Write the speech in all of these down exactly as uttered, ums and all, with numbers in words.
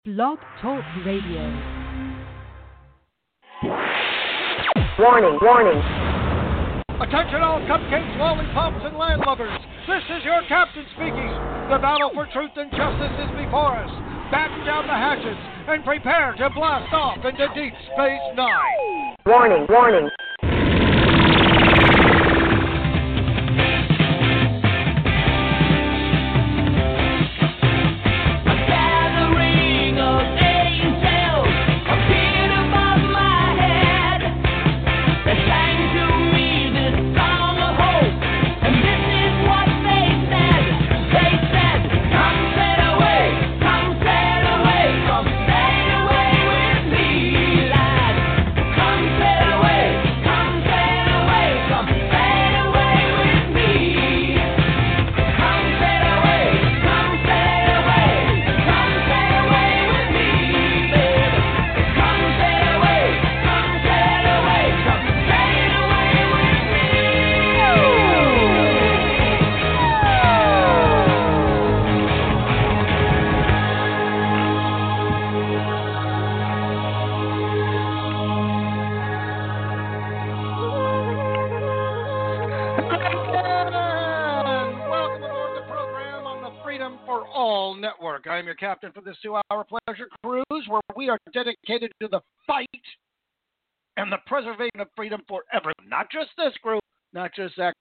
Blog Talk Radio. Warning, warning. Attention all cupcakes, lollipops, and land lovers. This is your captain speaking. The battle for truth and justice is before us. Batten down the hatches and prepare to blast off into Deep Space Nine. Warning, warning. I'm your captain for this two-hour pleasure cruise where we are dedicated to the fight and the preservation of freedom for everyone. Not just this group, not just that.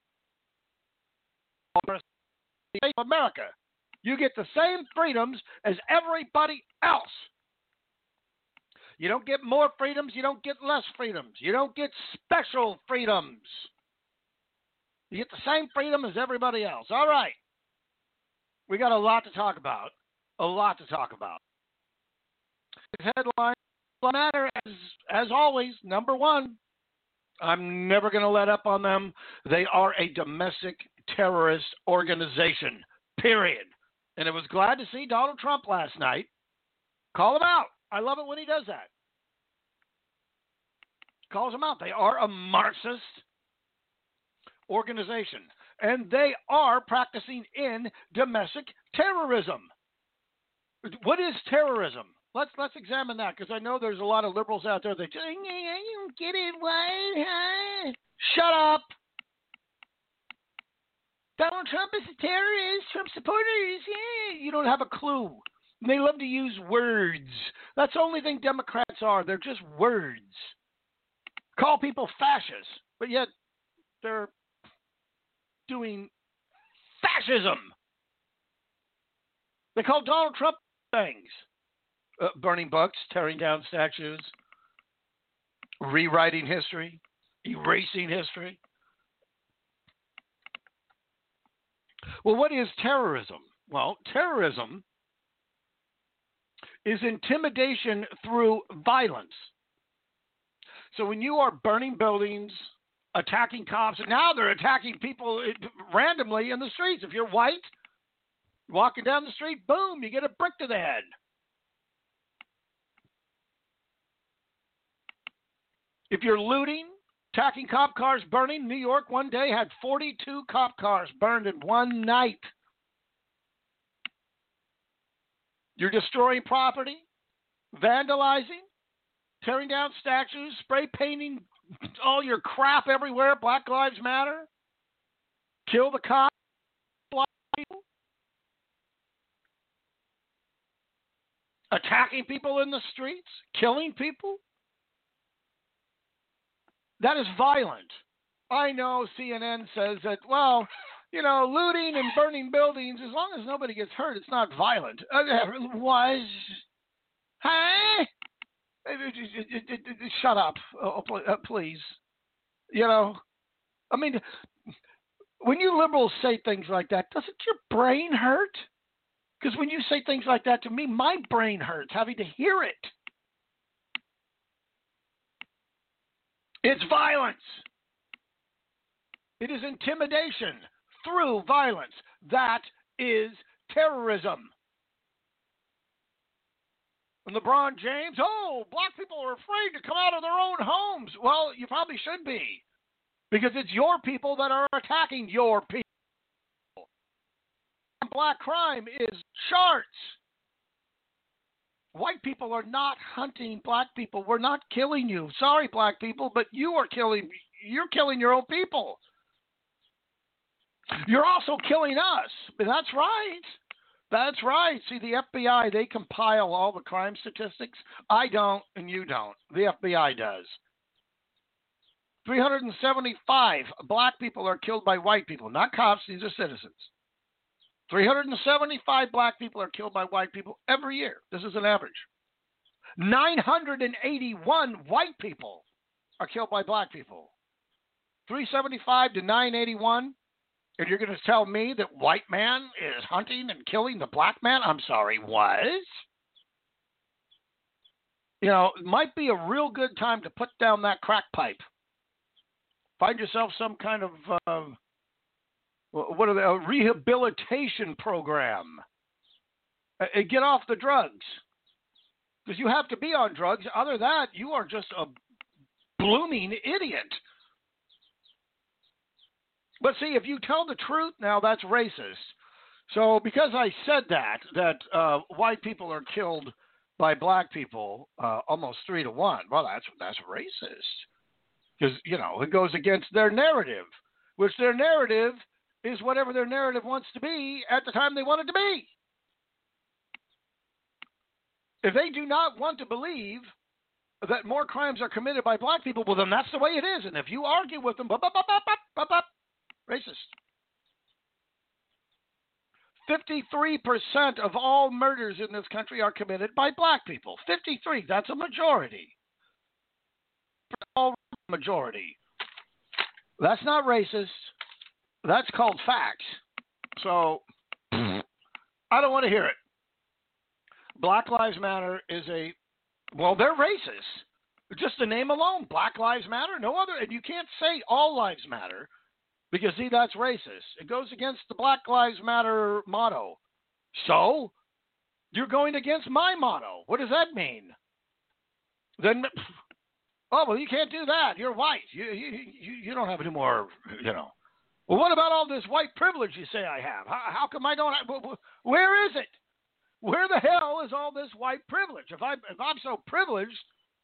America, you get the same freedoms as everybody else. You don't get more freedoms, you don't get less freedoms. You don't get special freedoms. You get the same freedom as everybody else. All right. We got a lot to talk about. A lot to talk about. Headline matter as as always. Number one, I'm never going to let up on them. They are a domestic terrorist organization. Period. And I was glad to see Donald Trump last night call them out. I love it when he does that. Calls them out. They are a Marxist organization, and they are practicing in domestic terrorism. What is terrorism? Let's let's examine that, because I know there's a lot of liberals out there that say, I don't get it, why? Huh? Shut up. Donald Trump is a terrorist. Trump supporters. Yeah. You don't have a clue. They love to use words. That's the only thing Democrats are. They're just words. Call people fascists, but yet they're doing fascism. They call Donald Trump things. Uh, burning books, tearing down statues, rewriting history, erasing history. Well, what is terrorism? Well, terrorism is intimidation through violence. So when you are burning buildings, attacking cops, and now they're attacking people randomly in the streets. If you're white, walking down the street, boom, you get a brick to the head. If you're looting, attacking cop cars, burning, New York one day had forty-two cop cars burned in one night. You're destroying property, vandalizing, tearing down statues, spray painting all your crap everywhere, Black Lives Matter, kill the cops, black people, attacking people in the streets, killing people. That is violent. I know C N N says that, well, you know, looting and burning buildings, as long as nobody gets hurt, it's not violent. Uh, was, huh? Shut up, oh, please. You know, I mean, when you liberals say things like that, doesn't your brain hurt? Because when you say things like that to me, my brain hurts having to hear it. It's violence. It is intimidation through violence. That is terrorism. And LeBron James, oh, black people are afraid to come out of their own homes. Well, you probably should be, because it's your people that are attacking your people. Black crime is charts. white people are not hunting black people. We're not killing you. Sorry, black people, but you are killing, you're killing your own people. You're also killing us. That's right. That's right. See, the F B I, they compile all the crime statistics. I don't, and you don't. The F B I does. three hundred seventy-five black people are killed by white people. Not cops, these are citizens. three hundred seventy-five black people are killed by white people every year. This is an average. nine hundred eighty-one white people are killed by black people. three seventy-five to nine eighty-one. And you're going to tell me that white man is hunting and killing the black man? I'm sorry, was? You know, it might be a real good time to put down that crack pipe. Find yourself some kind of, uh, what are they, a rehabilitation program. Uh, get off the drugs. Because you have to be on drugs. Other than that, you are just a blooming idiot. But see, if you tell the truth now, that's racist. So because I said that, that uh, white people are killed by black people uh, almost three to one, well, that's that's racist. Because, you know, it goes against their narrative, which their narrative is whatever their narrative wants to be at the time they want it to be. If they do not want to believe that more crimes are committed by black people, well, then that's the way it is. And if you argue with them, bop, bop, bop, bop, bop, bop, racist. fifty-three percent of all murders in this country are committed by black people. fifty-three, that's a majority. All majority. That's not racist. That's called facts. So, I don't want to hear it. Black Lives Matter is a, well, they're racist. Just the name alone, Black Lives Matter, no other, and you can't say all lives matter. Because, see, that's racist. It goes against the Black Lives Matter motto. So, you're going against my motto. What does that mean? Then, oh, well, you can't do that. You're white. You, you, you, you don't have any more, you know. Well, what about all this white privilege you say I have? How, how come I don't have, where is it? Where the hell is all this white privilege? If, I, if I'm so privileged,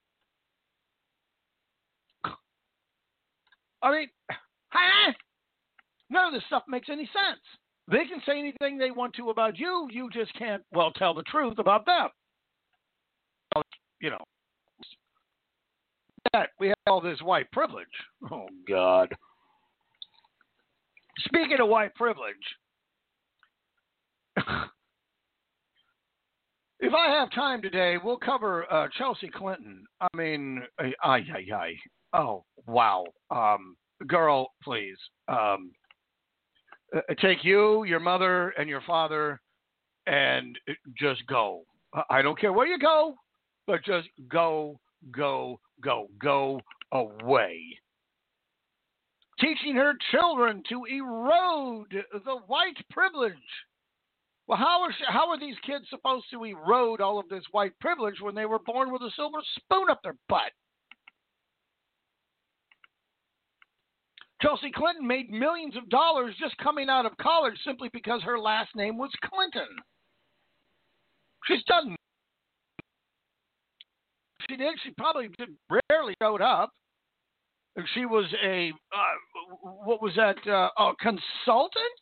I mean, huh? None of this stuff makes any sense. They can say anything they want to about you. You just can't, well, tell the truth about them. You know, that we have all this white privilege. Oh, God. Speaking of white privilege, if I have time today, we'll cover uh, Chelsea Clinton. I mean, ay, ay, ay. Oh, wow. Um, girl, please. Um, Uh, take you, your mother, and your father, and just go. I don't care where you go, but just go, go, go, go away. Teaching her children to erode the white privilege. Well, how are, how are these kids supposed to erode all of this white privilege when they were born with a silver spoon up their butt? Chelsea Clinton made millions of dollars just coming out of college simply because her last name was Clinton. She's done. She did. She probably did, rarely showed up. And she was a, uh, what was that, uh, a consultant?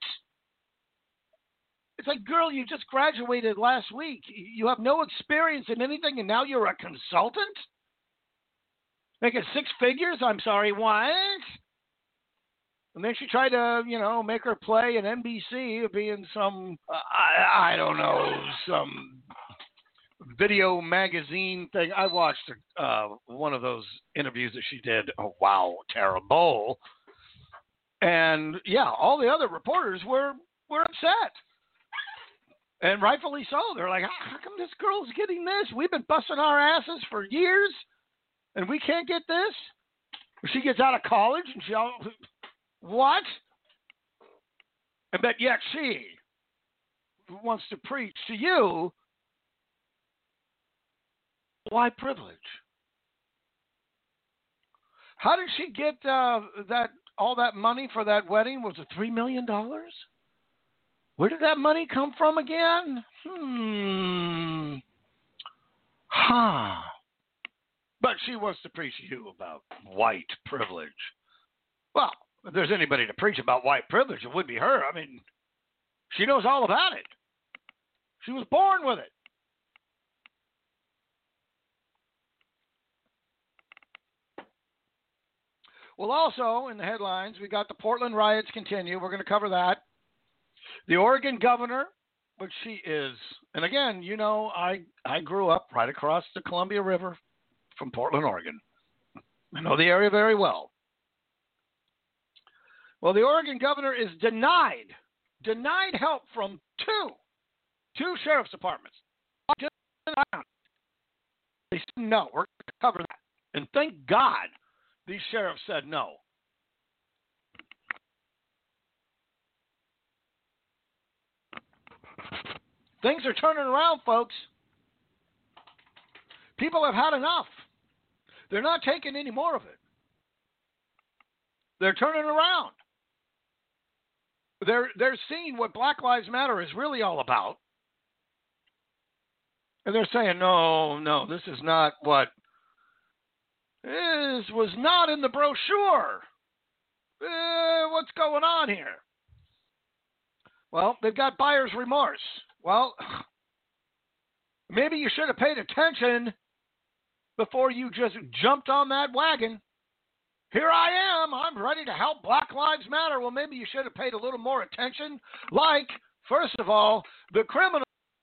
It's like, girl, you just graduated last week. You have no experience in anything, and now you're a consultant? Making six figures? I'm sorry, what? And then she tried to, you know, make her play in N B C of being some, uh, I, I don't know, some video magazine thing. I watched uh, one of those interviews that she did. Oh, wow, terrible. And, yeah, all the other reporters were, were upset. And rightfully so. They're like, how come this girl's getting this? We've been busting our asses for years, and we can't get this? She gets out of college, and she all... What? But yet she wants to preach to you white privilege. How did she get uh, that all that money for that wedding? Was it three million dollars? Where did that money come from again? Hmm. But she wants to preach to you about white privilege. Well, if there's anybody to preach about white privilege, it would be her. I mean, she knows all about it. She was born with it. Well, also in the headlines, we got the Portland riots continue. We're going to cover that. The Oregon governor, but she is, and again, you know, I, I grew up right across the Columbia River from Portland, Oregon. I know the area very well. Well, the Oregon governor is denied, denied help from two, two sheriff's departments. They said, no, we're going to cover that. And thank God these sheriffs said no. Things are turning around, folks. People have had enough. They're not taking any more of it. They're turning around. They're they're seeing what Black Lives Matter is really all about. And they're saying, no, no, this is not what, this was not in the brochure. Eh, what's going on here? Well, they've got buyer's remorse. Well, maybe you should have paid attention before you just jumped on that wagon. Here I am. I'm ready to help Black Lives Matter. Well, maybe you should have paid a little more attention. Like, first of all, the criminal,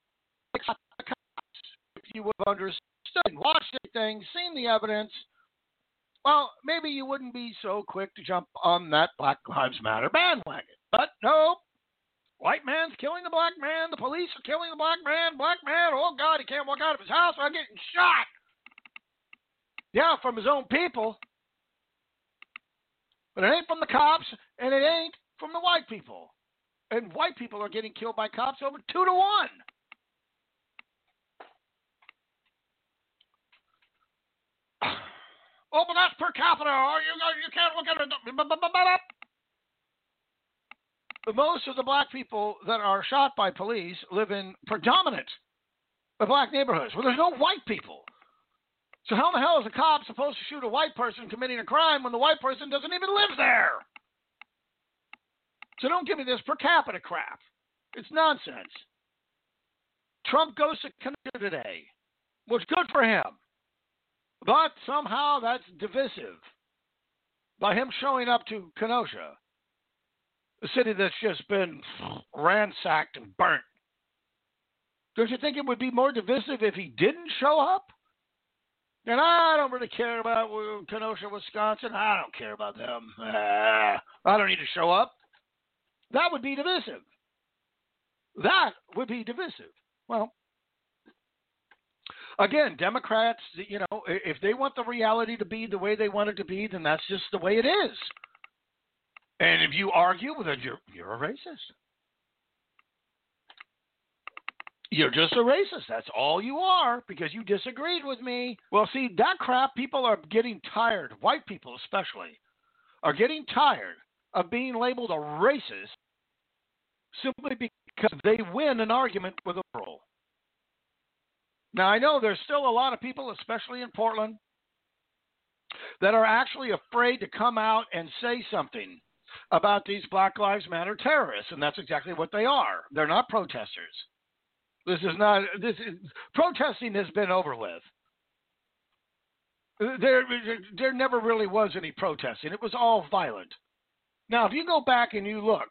if you would have understood, watched the thing, seen the evidence, well, maybe you wouldn't be so quick to jump on that Black Lives Matter bandwagon. But no. White man's killing the black man. The police are killing the black man. Black man, oh, God, he can't walk out of his house without getting shot. Yeah, from his own people. But it ain't from the cops, and it ain't from the white people. And white people are getting killed by cops over two to one. Oh, but that's per capita. Oh, you, you can't look at it. But most of the black people that are shot by police live in predominant black neighborhoods where there's no white people. So how in the hell is a cop supposed to shoot a white person committing a crime when the white person doesn't even live there? So don't give me this per capita crap. It's nonsense. Trump goes to Kenosha today. What's good for him. But somehow that's divisive. By him showing up to Kenosha, a city that's just been ransacked and burnt. Don't you think it would be more divisive if he didn't show up? And I don't really care about Kenosha, Wisconsin. I don't care about them. Ah, I don't need to show up. That would be divisive. That would be divisive. Well, again, Democrats, you know, if they want the reality to be the way they want it to be, then that's just the way it is. And if you argue with it, you're, you're a racist. You're just a racist. That's all you are because you disagreed with me. Well, see, that crap, people are getting tired, white people especially, are getting tired of being labeled a racist simply because they win an argument with a liberal. Now, I know there's still a lot of people, especially in Portland, that are actually afraid to come out and say something about these Black Lives Matter terrorists, and that's exactly what they are. They're not protesters. This is not, this is, protesting has been over with. There, there never really was any protesting. It was all violent. Now, if you go back and you look,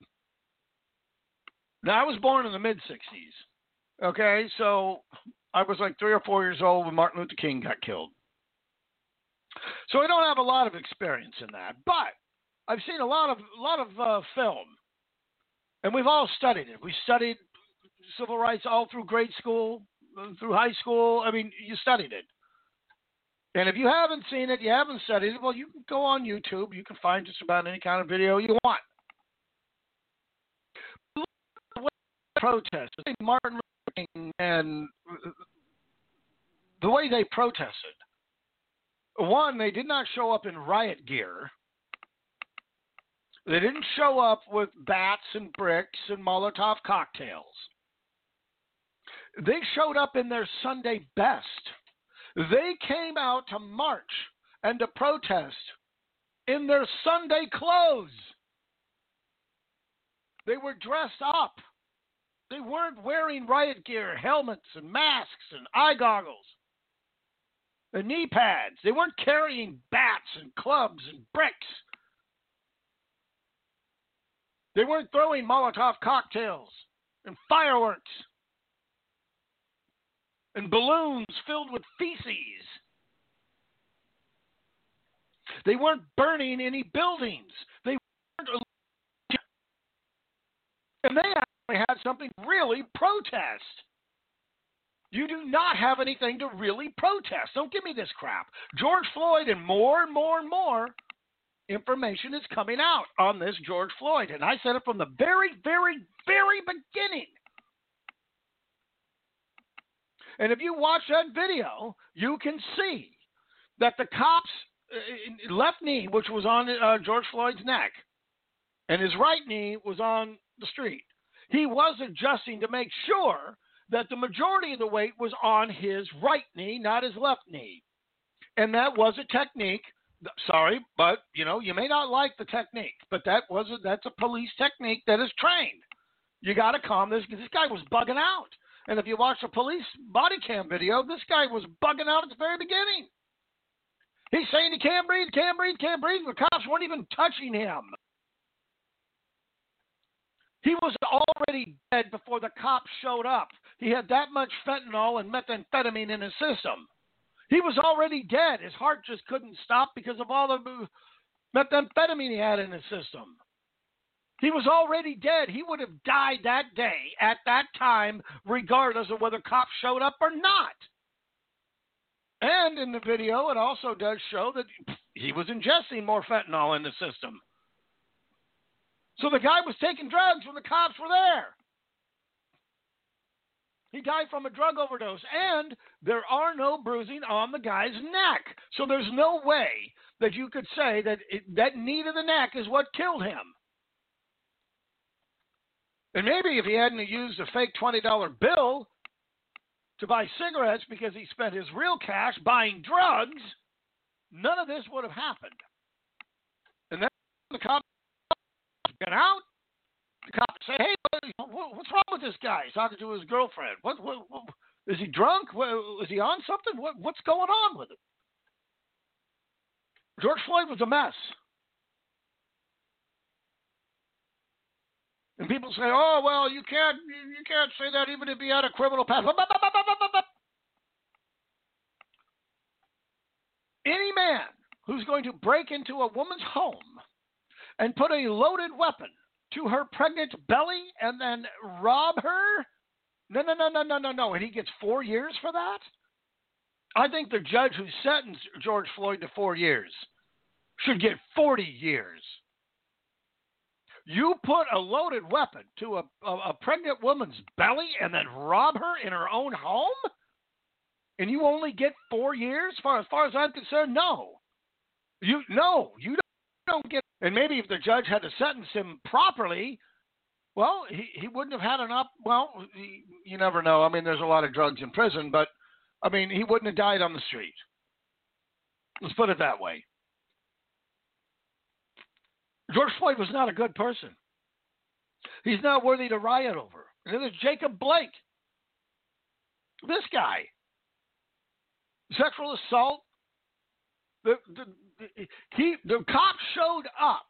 now I was born in the mid-sixties, okay? So I was like three or four years old when Martin Luther King got killed. So I don't have a lot of experience in that, but I've seen a lot of a lot of uh, film, and we've all studied it. We studied civil rights all through grade school, through high school. I mean, you studied it. And if you haven't seen it, you haven't studied it, well, you can go on YouTube. You can find just about any kind of video you want. Protest, Martin Luther King, and the way they protested. One, they did not show up in riot gear. They didn't show up with bats and bricks and Molotov cocktails. They showed up in their Sunday best. They came out to march and to protest in their Sunday clothes. They were dressed up. They weren't wearing riot gear, helmets and masks and eye goggles and knee pads. They weren't carrying bats and clubs and bricks. They weren't throwing Molotov cocktails and fireworks and balloons filled with feces. They weren't burning any buildings. They weren't, and they actually had something really protest. You do not have anything to really protest. Don't give me this crap. George Floyd and more and more and more information is coming out on this George Floyd. And I said it from the very, very, very beginning. And if you watch that video, you can see that the cops' left knee, which was on uh, George Floyd's neck, and his right knee was on the street. He was adjusting to make sure that the majority of the weight was on his right knee, not his left knee. And that was a technique. Sorry, but, you know, you may not like the technique, but that was a, that's a police technique that is trained. You got to calm this. This guy was bugging out. And if you watch the police body cam video, this guy was bugging out at the very beginning. He's saying he can't breathe, can't breathe, can't breathe. The cops weren't even touching him. He was already dead before the cops showed up. He had that much fentanyl and methamphetamine in his system. He was already dead. His heart just couldn't stop because of all the methamphetamine he had in his system. He was already dead. He would have died that day at that time, regardless of whether cops showed up or not. And in the video, it also does show that he was ingesting more fentanyl in the system. So the guy was taking drugs when the cops were there. He died from a drug overdose, and there are no bruising on the guy's neck. So there's no way that you could say that it, that knee to the neck is what killed him. And maybe if he hadn't used a fake twenty dollar bill to buy cigarettes because he spent his real cash buying drugs, none of this would have happened. And then the cops get out. The cops say, hey, what's wrong with this guy? He's talking to his girlfriend. What, what, what is he drunk? What, is he on something? What, what's going on with him? George Floyd was a mess. And people say, oh, well, you can't you can't say that even if he had a criminal past. Any man who's going to break into a woman's home and put a loaded weapon to her pregnant belly and then rob her? No, no, no, no, no, no, no. And he gets four years for that? I think the judge who sentenced George Floyd to four years should get forty years. You put a loaded weapon to a, a, a pregnant woman's belly and then rob her in her own home? And you only get four years? As far, as far as I'm concerned, no. You No, you don't, don't get. And maybe if the judge had to sentence him properly, well, he, he wouldn't have had an up. Well, he, you never know. I mean, there's a lot of drugs in prison, but, I mean, he wouldn't have died on the street. Let's put it that way. George Floyd was not a good person. He's not worthy to riot over. And then there's Jacob Blake. This guy. Sexual assault. The, the, the, he, the cops showed up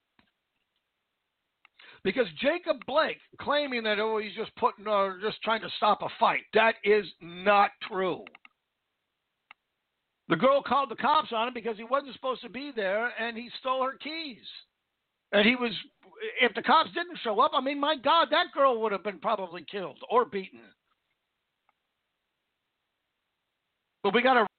because Jacob Blake claiming that, oh, he's just putting, uh, just trying to stop a fight. That is not true. The girl called the cops on him because he wasn't supposed to be there, and he stole her keys. And he was, if the cops didn't show up, I mean, my God, that girl would have been probably killed or beaten. But we got to,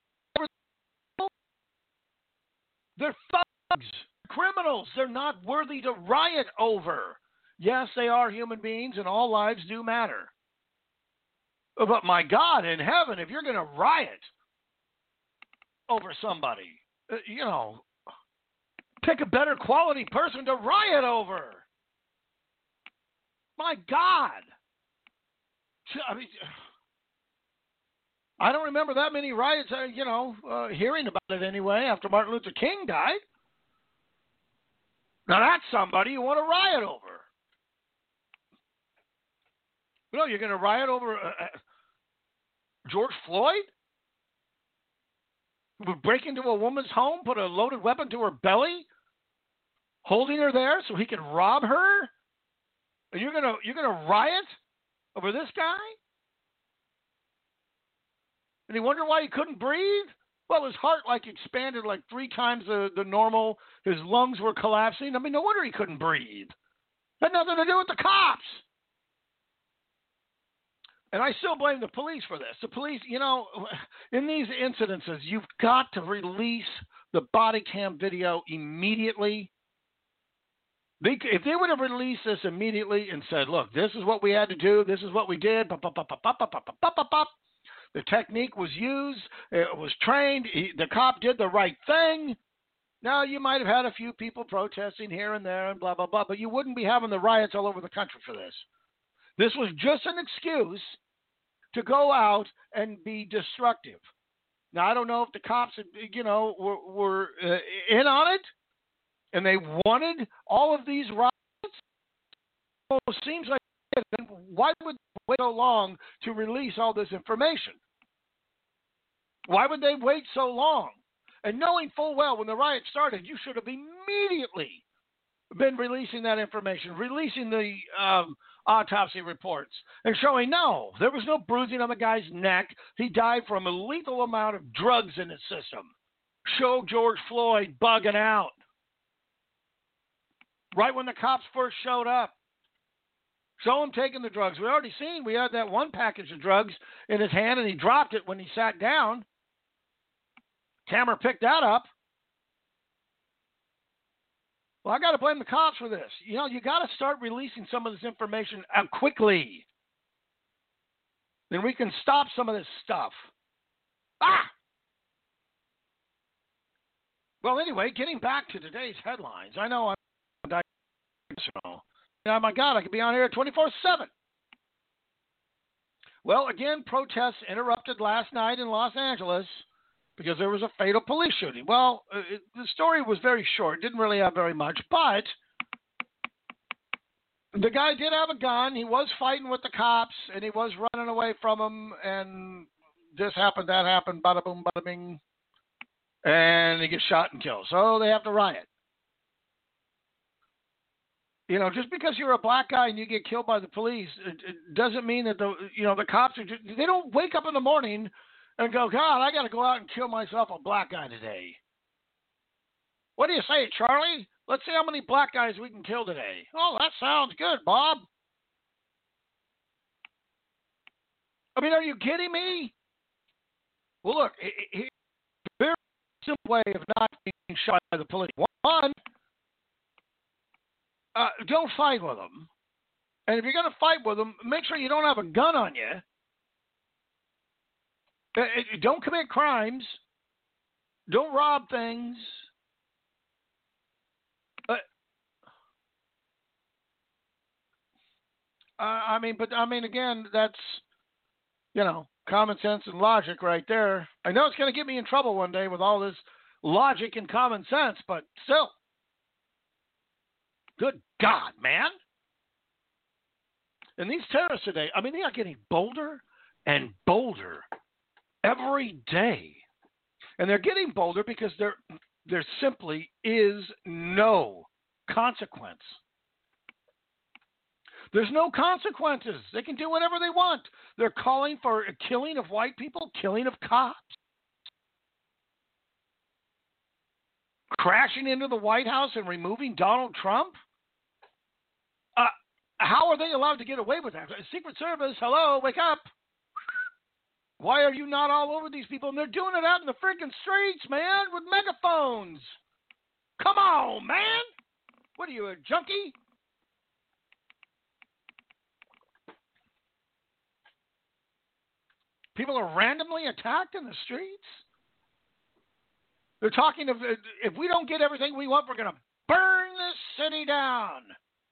they're thugs, criminals. They're not worthy to riot over. Yes, they are human beings, and all lives do matter. But my God, in heaven, if you're going to riot over somebody, you know, pick a better quality person to riot over. My God. I mean, I don't remember that many riots, uh, you know, uh, hearing about it anyway after Martin Luther King died. Now that's somebody you want to riot over. You know, you're going to riot over uh, uh, George Floyd? Would break into a woman's home, put a loaded weapon to her belly, holding her there so he could rob her? And you're gonna you're gonna riot over this guy? And he wondered why he couldn't breathe? Well, his heart like expanded like three times the, the normal. His lungs were collapsing. I mean, no wonder he couldn't breathe. Had nothing to do with the cops. And I still blame the police for this. The police, you know, in these incidences, you've got to release the body cam video immediately. They, if they would have released this immediately and said, look, this is what we had to do, this is what we did, pop, pop, pop, pop, pop, pop, pop, pop, pop, pop. The technique was used, it was trained, he, the cop did the right thing. Now, you might have had a few people protesting here and there and blah, blah, blah, but you wouldn't be having the riots all over the country for this. This was just an excuse to go out and be destructive. Now, I don't know if the cops, you know, were, were uh, in on it and they wanted all of these riots. Well, it seems like why would they wait so long to release all this information? Why would they wait so long? And knowing full well when the riot started, you should have immediately been releasing that information, releasing the um, autopsy reports, and showing, no, there was no bruising on the guy's neck. He died from a lethal amount of drugs in his system. Show George Floyd bugging out. Right when the cops first showed up. Show him taking the drugs. We already seen, we had that one package of drugs in his hand, and he dropped it when he sat down. Camera picked that up. Well, I got to blame the cops for this. You know, you got to start releasing some of this information out quickly. Then we can stop some of this stuff. Ah! Well, anyway, getting back to today's headlines. I know I'm diagnosed. Oh, my God, I could be on here twenty-four seven. Well, again, protests interrupted last night in Los Angeles because there was a fatal police shooting. Well, it, the story was very short. Didn't really have very much, but the guy did have a gun. He was fighting with the cops, and he was running away from them, and this happened, that happened, bada boom, bada bing, and he gets shot and killed. So they have to riot. You know, just because you're a black guy and you get killed by the police, it, it doesn't mean that the you know the cops are. Just, they don't wake up in the morning and go, God, I got to go out and kill myself a black guy today. What do you say, Charlie? Let's see how many black guys we can kill today. Oh, that sounds good, Bob. I mean, are you kidding me? Well, look, it, it, it's a very simple way of not being shot by the police. One. Uh, don't fight with them. And if you're going to fight with them, make sure you don't have a gun on you. Uh, don't commit crimes. Don't rob things. Uh, uh, I mean, but I mean, again, that's, you know, common sense and logic right there. I know it's going to get me in trouble one day with all this logic and common sense, but still. Good God, man. And these terrorists today, I mean, they are getting bolder and bolder every day. And they're getting bolder because there, there simply is no consequence. There's no consequences. They can do whatever they want. They're calling for a killing of white people, killing of cops. Crashing into the White House and removing Donald Trump? Uh, how are they allowed to get away with that? Secret Service, hello, wake up. Why are you not all over these people? And they're doing it out in the freaking streets, man, with megaphones. Come on, man. What are you, a junkie? People are randomly attacked in the streets. They're talking of, if we don't get everything we want, we're going to burn this city down.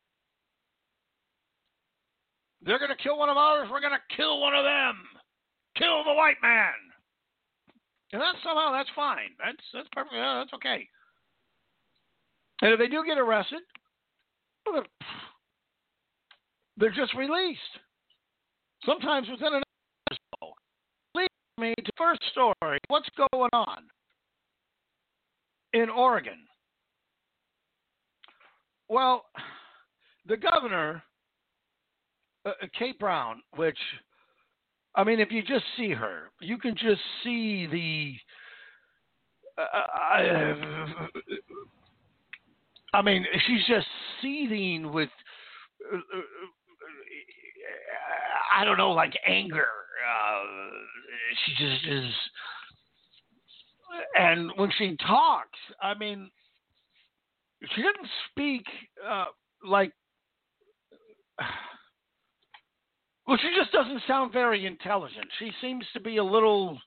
They're going to kill one of ours. We're going to kill one of them. kill the white man. And that's somehow, that's fine. That's, that's perfectly, yeah, that's okay. And if they do get arrested, well, they're, they're just released. Sometimes within an hour. Lead me to the first story. What's going on in Oregon? Well, the governor, uh, Kate Brown, which, I mean, if you just see her, you can just see the, uh, I, I mean, she's just seething with, uh, I don't know, like anger. Uh, she just is, and when she talks, I mean, she didn't speak uh, like, well, she just doesn't sound very intelligent. She seems to be a little,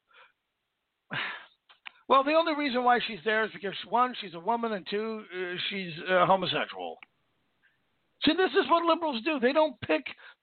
well, the only reason why she's there is because, one, she's a woman, and two, uh, she's uh, homosexual. See, this is what liberals do. They don't pick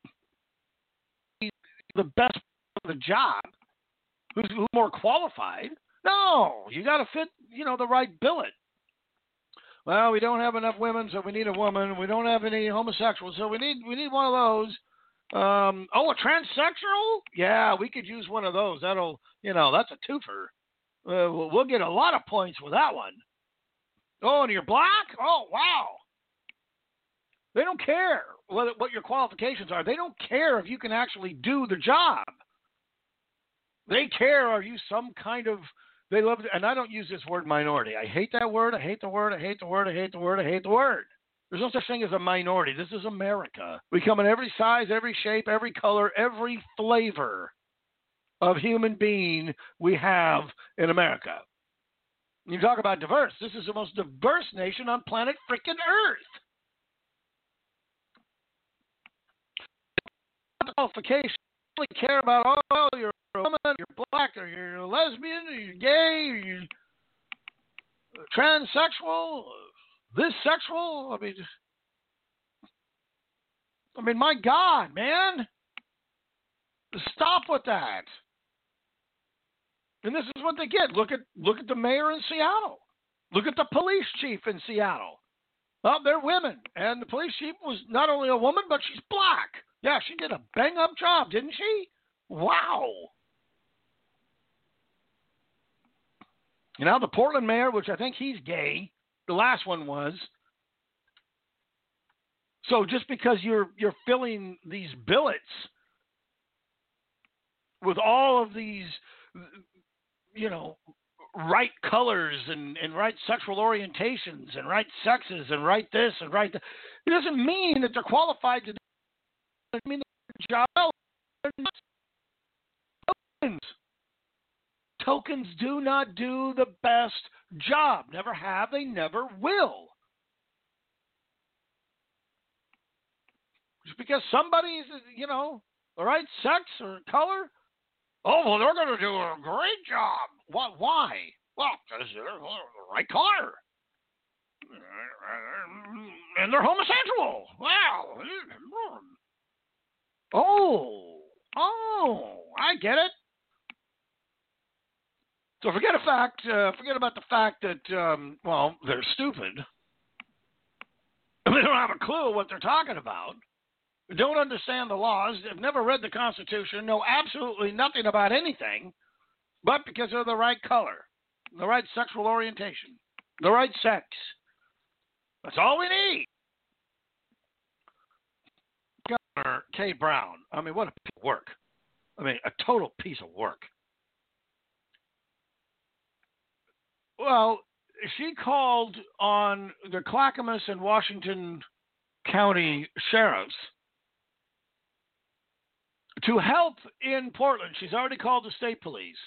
the best for the job, who's, who's more qualified. No, you got to fit, you know, the right billet. Well, we don't have enough women, so we need a woman. We don't have any homosexuals, so we need we need one of those. Um, oh, a transsexual? Yeah, we could use one of those. That'll, you know, that's a twofer. Uh, we'll, we'll get a lot of points with that one. Oh, and you're black? Oh, wow. They don't care what, what your qualifications are. They don't care if you can actually do the job. They care, are you some kind of, they love, and I don't use this word minority. I hate that word. I hate the word. I hate the word. I hate the word. I hate the word. There's no such thing as a minority. This is America. We come in every size, every shape, every color, every flavor of human being we have in America. You talk about diverse. This is the most diverse nation on planet freaking Earth. Qualification. You really care about, oh, you're a woman, you're black, or you're a lesbian, or you're gay, or you're transsexual, this sexual. I mean, I mean, my God, man, stop with that. And this is what they get. Look at look at the mayor in Seattle. Look at the police chief in Seattle. Well, they're women, and the police chief was not only a woman, but she's black. Yeah, she did a bang-up job, didn't she? Wow. You know, the Portland mayor, which I think he's gay, the last one was. So just because you're you're filling these billets with all of these, you know, right colors and, and right sexual orientations and right sexes and right this and right that, it doesn't mean that they're qualified to do it. I mean, their job. They're not tokens. Tokens do not do the best job. Never have. They never will. Just because somebody's, you know, the right sex or color, oh, well, they're going to do a great job. What? Why? Well, because they're the right color. And they're homosexual. Wow. Oh. Oh, I get it. So forget a fact. Uh, forget about the fact that, um, well, they're stupid. They don't have a clue what they're talking about. Don't understand the laws. They've never read the Constitution. Know absolutely nothing about anything, but because they're the right color, the right sexual orientation, the right sex. That's all we need. Governor Kate Brown. I mean, what a piece of work. I mean, a total piece of work. Well, she called on the Clackamas and Washington County sheriffs to help in Portland. She's already called the state police.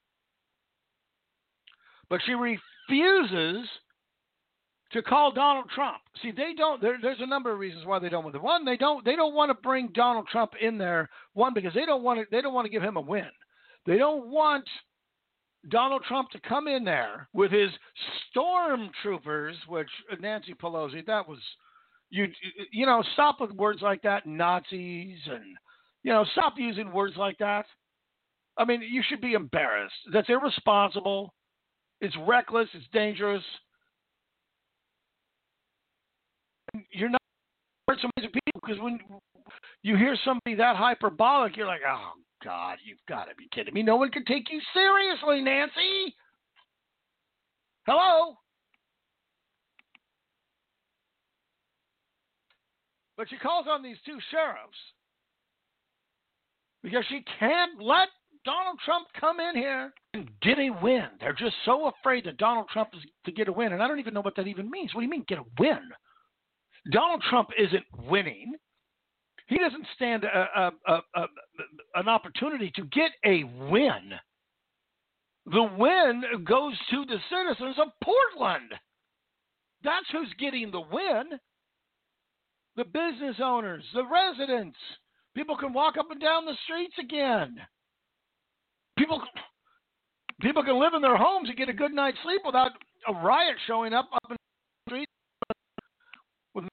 But she refuses to call Donald Trump. See, they don't, there, there's a number of reasons why they don't want to. One, they don't they don't want to bring Donald Trump in there. One, because they don't want to they don't want to give him a win. They don't want Donald Trump to come in there with his stormtroopers, which Nancy Pelosi, that was, you you know, stop with words like that, Nazis, and, you know, stop using words like that. I mean, you should be embarrassed. That's irresponsible. It's reckless. It's dangerous. You're not hurt so many people because when you hear somebody that hyperbolic, you're like, oh, God, you've got to be kidding me. No one can take you seriously, Nancy. Hello? But she calls on these two sheriffs because she can't let Donald Trump come in here and get a win. They're just so afraid that Donald Trump is to get a win. And I don't even know what that even means. What do you mean, get a win? Donald Trump isn't winning. He doesn't stand a, a, a, a, an opportunity to get a win. The win goes to the citizens of Portland. That's who's getting the win. The business owners, the residents. People can walk up and down the streets again. People, people can live in their homes and get a good night's sleep without a riot showing up up in the street with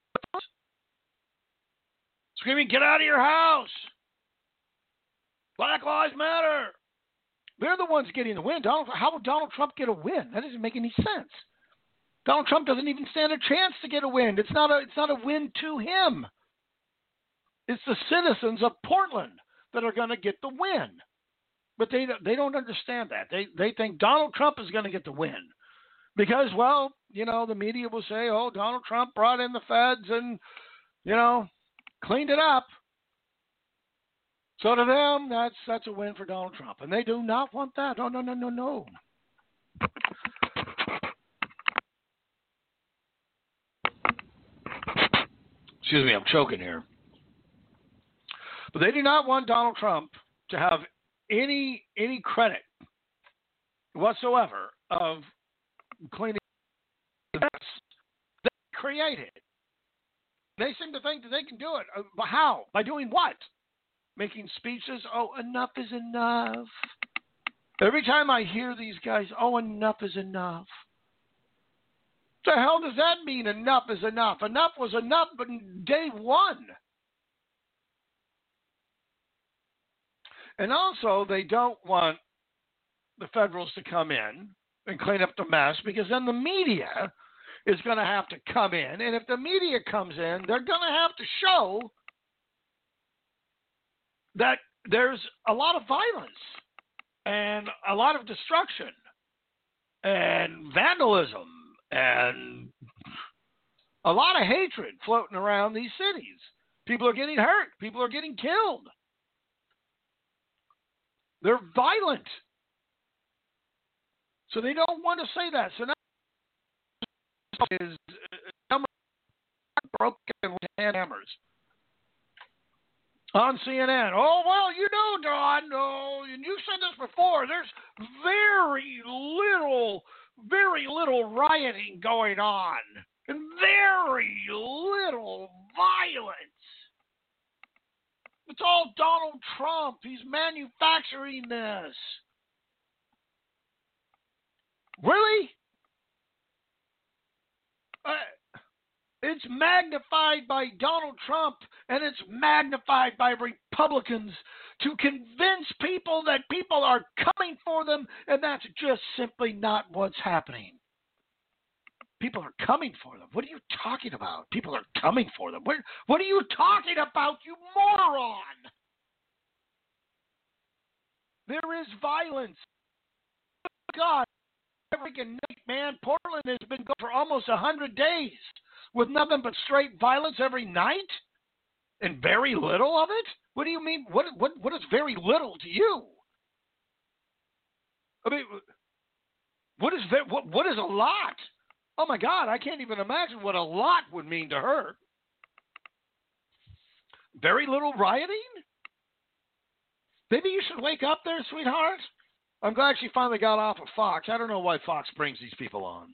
screaming, "Get out of your house! Black Lives Matter!" They're the ones getting the win. Donald, how would Donald Trump get a win? That doesn't make any sense. Donald Trump doesn't even stand a chance to get a win. It's not a, it's not a win to him. It's the citizens of Portland that are going to get the win. But they they don't understand that. They they think Donald Trump is going to get the win. Because, well, you know, the media will say, oh, Donald Trump brought in the feds and, you know, cleaned it up. So to them, that's that's a win for Donald Trump. And they do not want that. No, no, no, no, no. Excuse me, I'm choking here. But they do not want Donald Trump to have any any credit whatsoever of cleaning the mess they created. They seem to think that they can do it. But how? By doing what? Making speeches? Oh, enough is enough. Every time I hear these guys, oh, enough is enough. What the hell does that mean, enough is enough? Enough was enough, but day one. And also, they don't want the federals to come in and clean up the mess because then the media is going to have to come in. And if the media comes in, they're going to have to show that there's a lot of violence and a lot of destruction and vandalism and a lot of hatred floating around these cities. People are getting hurt. People are getting killed. They're violent. So they don't want to say that. So now is broken hammers on C N N. Oh, well, you know, Don, no, and you said this before, there's very little, very little rioting going on and very little violence. It's all Donald Trump. He's manufacturing this. Really? Uh, it's magnified by Donald Trump, and it's magnified by Republicans to convince people that people are coming for them, and that's just simply not what's happening. People are coming for them. What are you talking about? People are coming for them. What, what are you talking about, you moron? There is violence. God, every night, man, Portland has been going for almost one hundred days with nothing but straight violence every night and very little of it? What do you mean? What what what is very little to you? I mean, what is that? What what is a lot? Oh my God, I can't even imagine what a lot would mean to her. Very little rioting? Maybe you should wake up there, sweetheart. I'm glad she finally got off of Fox. I don't know why Fox brings these people on.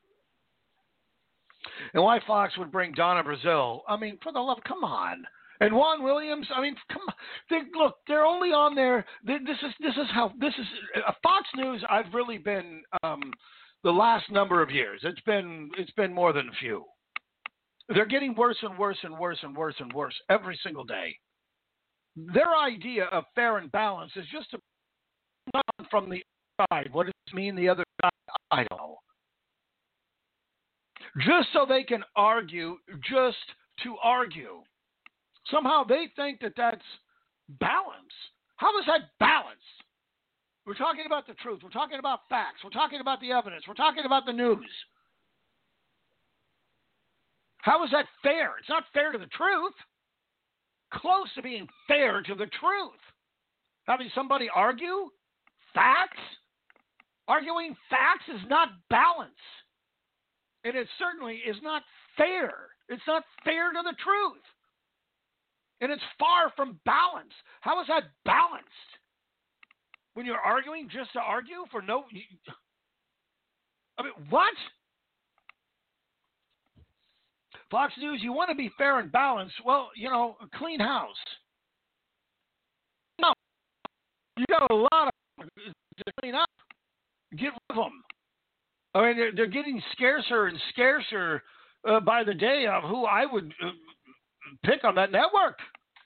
And why Fox would bring Donna Brazile. I mean, for the love, come on. And Juan Williams, I mean, come on. They, look, they're only on there. They, this is this is how, this is, uh, Fox News, I've really been, um, the last number of years. It's been it's been more than a few. They're getting worse and worse and worse and worse and worse every single day. Their idea of fair and balance is just to from the side. What does this mean, the other side? I don't know. Just so they can argue, just to argue. Somehow they think that that's balance. How is that balance? We're talking about the truth. We're talking about facts. We're talking about the evidence. We're talking about the news. How is that fair? It's not fair to the truth. Close to being fair to the truth. Having somebody argue facts? Arguing facts is not balance. And it certainly is not fair. It's not fair to the truth. And it's far from balance. How is that balanced? When you're arguing just to argue for no... I mean, what? Fox News, you want to be fair and balanced. Well, you know, a clean house. No. You got a lot of to clean up. Get rid of them. I mean, they're, they're getting scarcer and scarcer uh, by the day of who I would uh, pick on that network.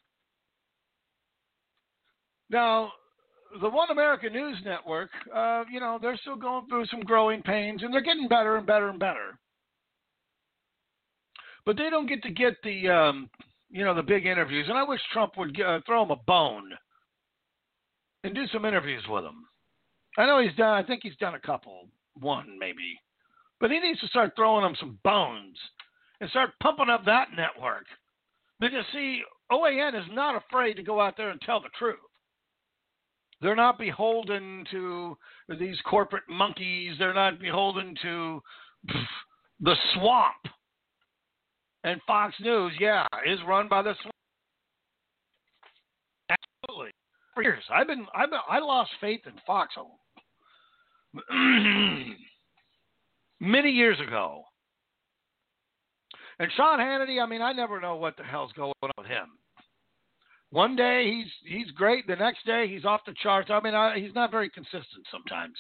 Now, the One America News Network, uh, you know, they're still going through some growing pains, and they're getting better and better and better. But they don't get to get the, um, you know, the big interviews. And I wish Trump would uh, throw them a bone and do some interviews with them. I know he's done, I think he's done a couple, one maybe. But he needs to start throwing them some bones and start pumping up that network. Because, see, O A N is not afraid to go out there and tell the truth. They're not beholden to these corporate monkeys. They're not beholden to pff, the swamp. And Fox News, yeah, is run by the swamp. Absolutely. For years, I've been, I've been, I lost faith in Fox many years ago. And Sean Hannity, I mean, I never know what the hell's going on with him. One day he's he's great. The next day he's off the charts. I mean, I, he's not very consistent sometimes.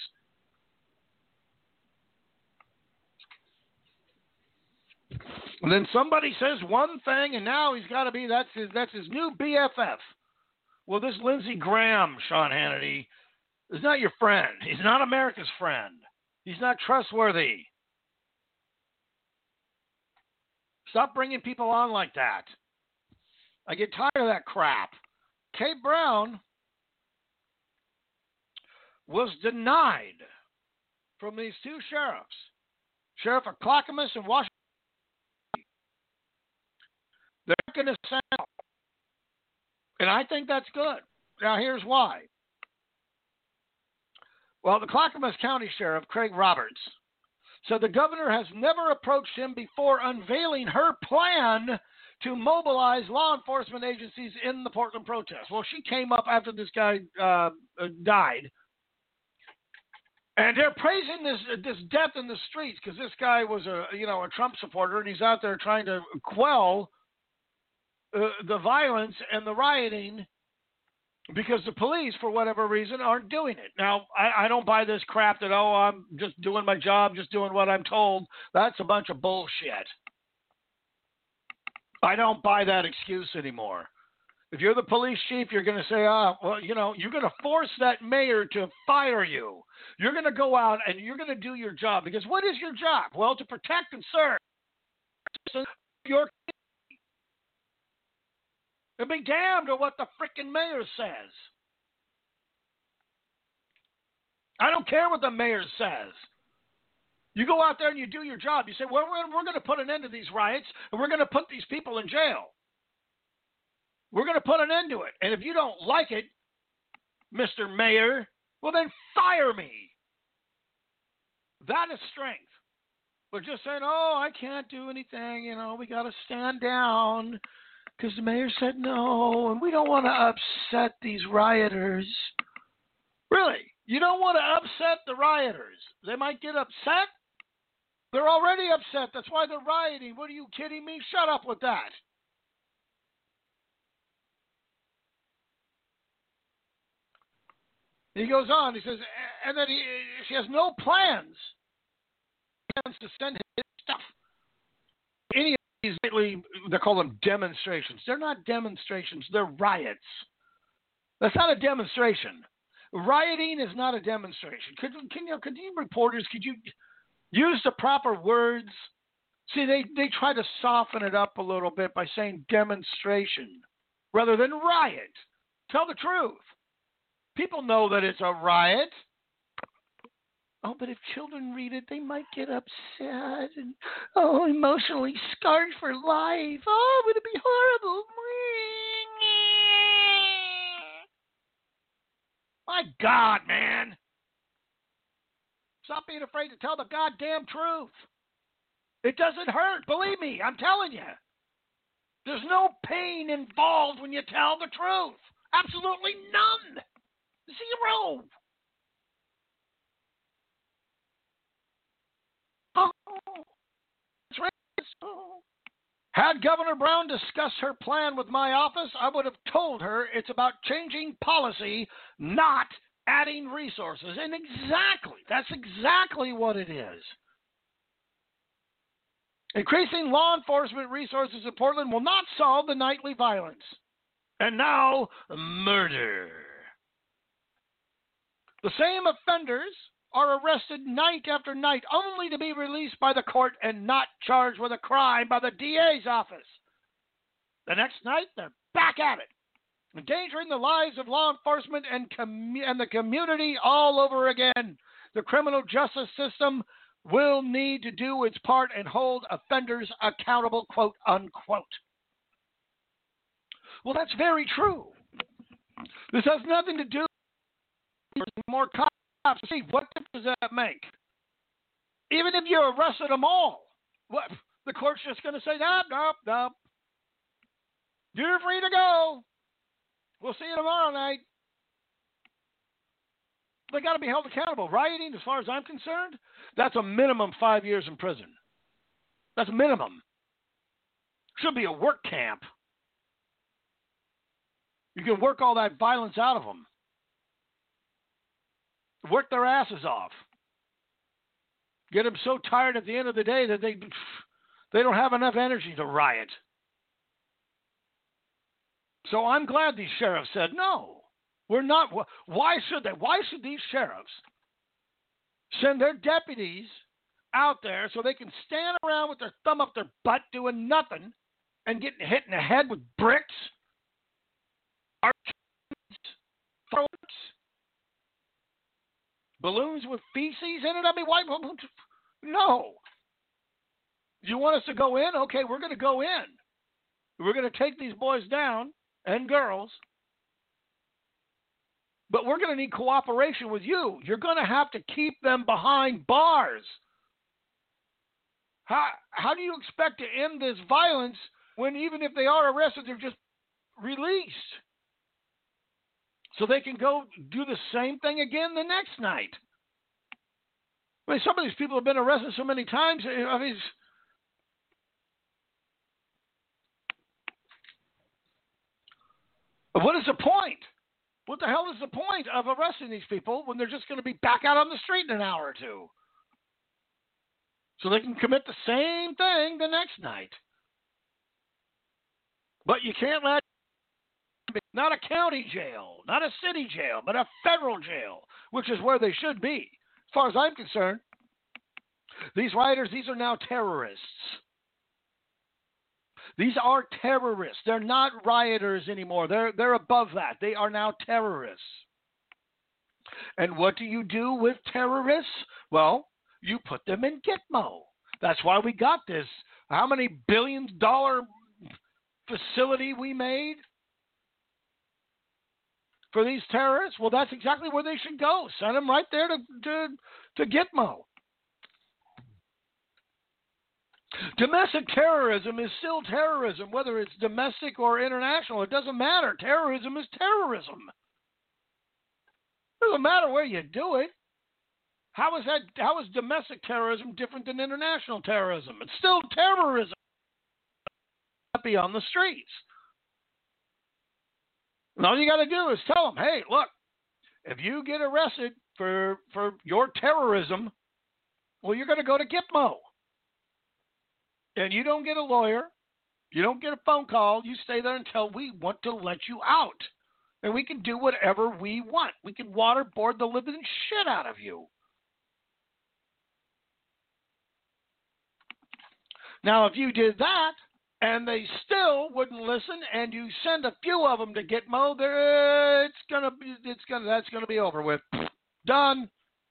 And then somebody says one thing, and now he's got to be that's his that's his new B F F. Well, this Lindsey Graham, Sean Hannity, is not your friend. He's not America's friend. He's not trustworthy. Stop bringing people on like that. I get tired of that crap. Kate Brown was denied from these two sheriffs, Sheriff of Clackamas and Washington. They're not going to send out. And I think that's good. Now, here's why. Well, the Clackamas County Sheriff, Craig Roberts, said the governor has never approached him before unveiling her plan to mobilize law enforcement agencies in the Portland protest. Well, she came up after this guy uh, died. And they're praising this this death in the streets because this guy was a you know a Trump supporter, and he's out there trying to quell uh, the violence and the rioting because the police, for whatever reason, aren't doing it. Now, I, I don't buy this crap that, oh, I'm just doing my job, just doing what I'm told. That's a bunch of bullshit. I don't buy that excuse anymore. If you're the police chief, you're going to say, ah, well, you know, you're going to force that mayor to fire you. You're going to go out and you're going to do your job. Because what is your job? Well, to protect and serve your community. And be damned to what the frickin' mayor says. I don't care what the mayor says. You go out there and you do your job. You say, well, we're, we're going to put an end to these riots, and we're going to put these people in jail. We're going to put an end to it. And if you don't like it, Mister Mayor, well, then fire me. That is strength. But just saying, oh, I can't do anything. You know, we got to stand down because the mayor said no, and we don't want to upset these rioters. Really? You don't want to upset the rioters. They might get upset. They're already upset. That's why they're rioting. What are you kidding me? Shut up with that. He goes on. He says, and that he, she has no plans, plans to send his stuff. Any of these, they call them demonstrations. They're not demonstrations. They're riots. That's not a demonstration. Rioting is not a demonstration. Could, can you, could you reporters, could you use the proper words? See, they, they try to soften it up a little bit by saying demonstration rather than riot. Tell the truth. People know that it's a riot. Oh, but if children read it, they might get upset and, oh, emotionally scarred for life. Oh, would it be horrible? My God, man. Stop being afraid to tell the goddamn truth. It doesn't hurt. Believe me, I'm telling you. There's no pain involved when you tell the truth. Absolutely none. Zero. Oh, it's racist. Had Governor Brown discussed her plan with my office, I would have told her it's about changing policy, not adding resources. And exactly, that's exactly what it is. Increasing law enforcement resources in Portland will not solve the nightly violence. And now, murder. The same offenders are arrested night after night only to be released by the court and not charged with a crime by the D A's office. The next night, they're back at it, endangering the lives of law enforcement and, commu- and the community all over again. The criminal justice system will need to do its part and hold offenders accountable, quote, unquote. Well, that's very true. This has nothing to do with more cops. See, what difference does that make? Even if you arrested them all, what, the court's just going to say, nope, nope, nope. You're free to go. We'll see you tomorrow night. They got to be held accountable. Rioting, as far as I'm concerned, that's a minimum five years in prison. That's a minimum. Should be a work camp. You can work all that violence out of them. Work their asses off. Get them so tired at the end of the day that they they don't have enough energy to riot. So I'm glad these sheriffs said, no, we're not. Why should they? Why should these sheriffs send their deputies out there so they can stand around with their thumb up their butt doing nothing and getting hit in the head with bricks? Fireworks? Balloons with feces in it? I mean, why? No. You want us to go in? Okay, we're going to go in. We're going to take these boys down and girls, but we're going to need cooperation with you. You're going to have to keep them behind bars. How, how do you expect to end this violence when even if they are arrested, they're just released? So they can go do the same thing again the next night. I mean, some of these people have been arrested so many times. I mean, what is the point? What the hell is the point of arresting these people when they're just going to be back out on the street in an hour or two? So they can commit the same thing the next night. But you can't let not a county jail, not a city jail, but a federal jail, which is where they should be. As far as I'm concerned, these rioters, these are now terrorists. These are terrorists. They're not rioters anymore. They're, they're above that. They are now terrorists. And what do you do with terrorists? Well, you put them in Gitmo. That's why we got this. How many billion dollar facility we made for these terrorists? Well, that's exactly where they should go. Send them right there to, to, to Gitmo. Domestic terrorism is still terrorism, whether it's domestic or international. It doesn't matter. Terrorism is terrorism. It doesn't matter where you do it. How is that? How is domestic terrorism different than international terrorism? It's still terrorism. Be on the streets. And all you got to do is tell them, hey, look, if you get arrested for for your terrorism, well, you're going to go to Gitmo. And you don't get a lawyer. You don't get a phone call. You stay there until we want to let you out. And we can do whatever we want. We can waterboard the living shit out of you. Now, if you did that and they still wouldn't listen, and you send a few of them to Gitmo, there it's gonna be, it's gonna, that's gonna be over with. Done.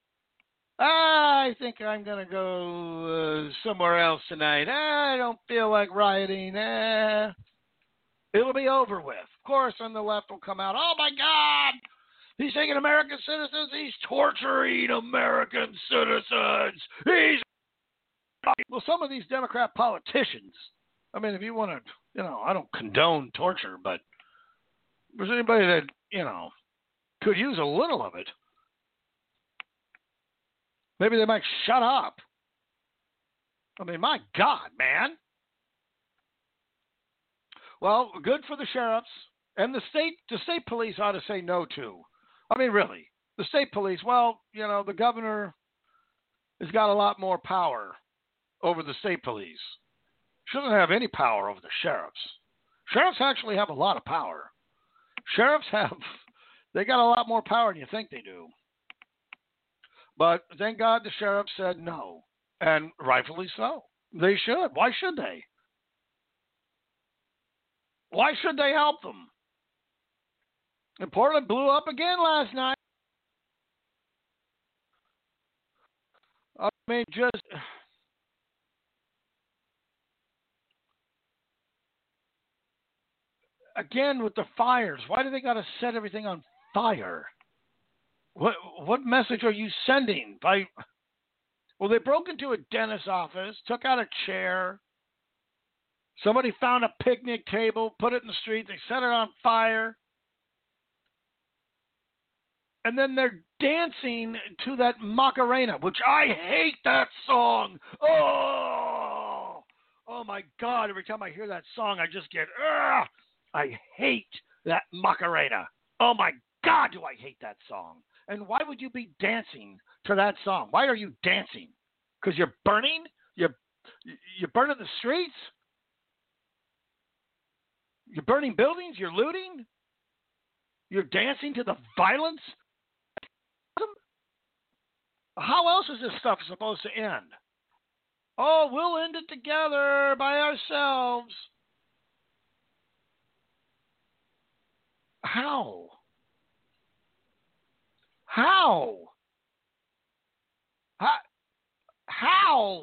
I think I'm gonna go uh, somewhere else tonight. I don't feel like rioting. Eh. It'll be over with. Of course, on the left will come out, oh my God, he's taking American citizens, he's torturing American citizens, he's... Well, some of these Democrat politicians, I mean, if you want to, you know, I don't condone torture, but if there's anybody that, you know, could use a little of it, maybe they might shut up. I mean, my God, man. Well, good for the sheriffs and the state. The state police ought to say no too. I mean, really, the state police. Well, you know, the governor has got a lot more power over the state police. Shouldn't have any power over the sheriffs. Sheriffs actually have a lot of power. Sheriffs have, they got a lot more power than you think they do. But thank God the sheriff said no, and rightfully so. They should. Why should they? Why should they help them? And Portland blew up again last night. I mean, just... Again, with the fires, why do they got to set everything on fire? What what message are you sending? By well, they broke into a dentist's office, took out a chair. Somebody found a picnic table, put it in the street. They set it on fire. And then they're dancing to that Macarena, which I hate that song. Oh, oh my God. Every time I hear that song, I just get, ugh. I hate that Macarena. Oh my God, do I hate that song. And why would you be dancing to that song? Why are you dancing? Because you're burning? You're, you're burning the streets? You're burning buildings? You're looting? You're dancing to the violence? How else is this stuff supposed to end? Oh, we'll end it together by ourselves. How? How? How? How?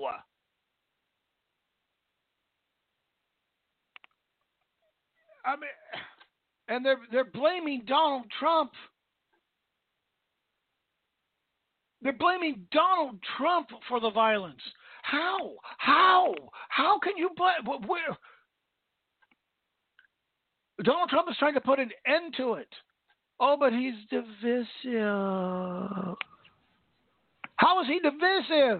I mean, and they're they're blaming Donald Trump. They're blaming Donald Trump for the violence. How? How? How can you blame? Where? Donald Trump is trying to put an end to it. Oh, but he's divisive. How is he divisive?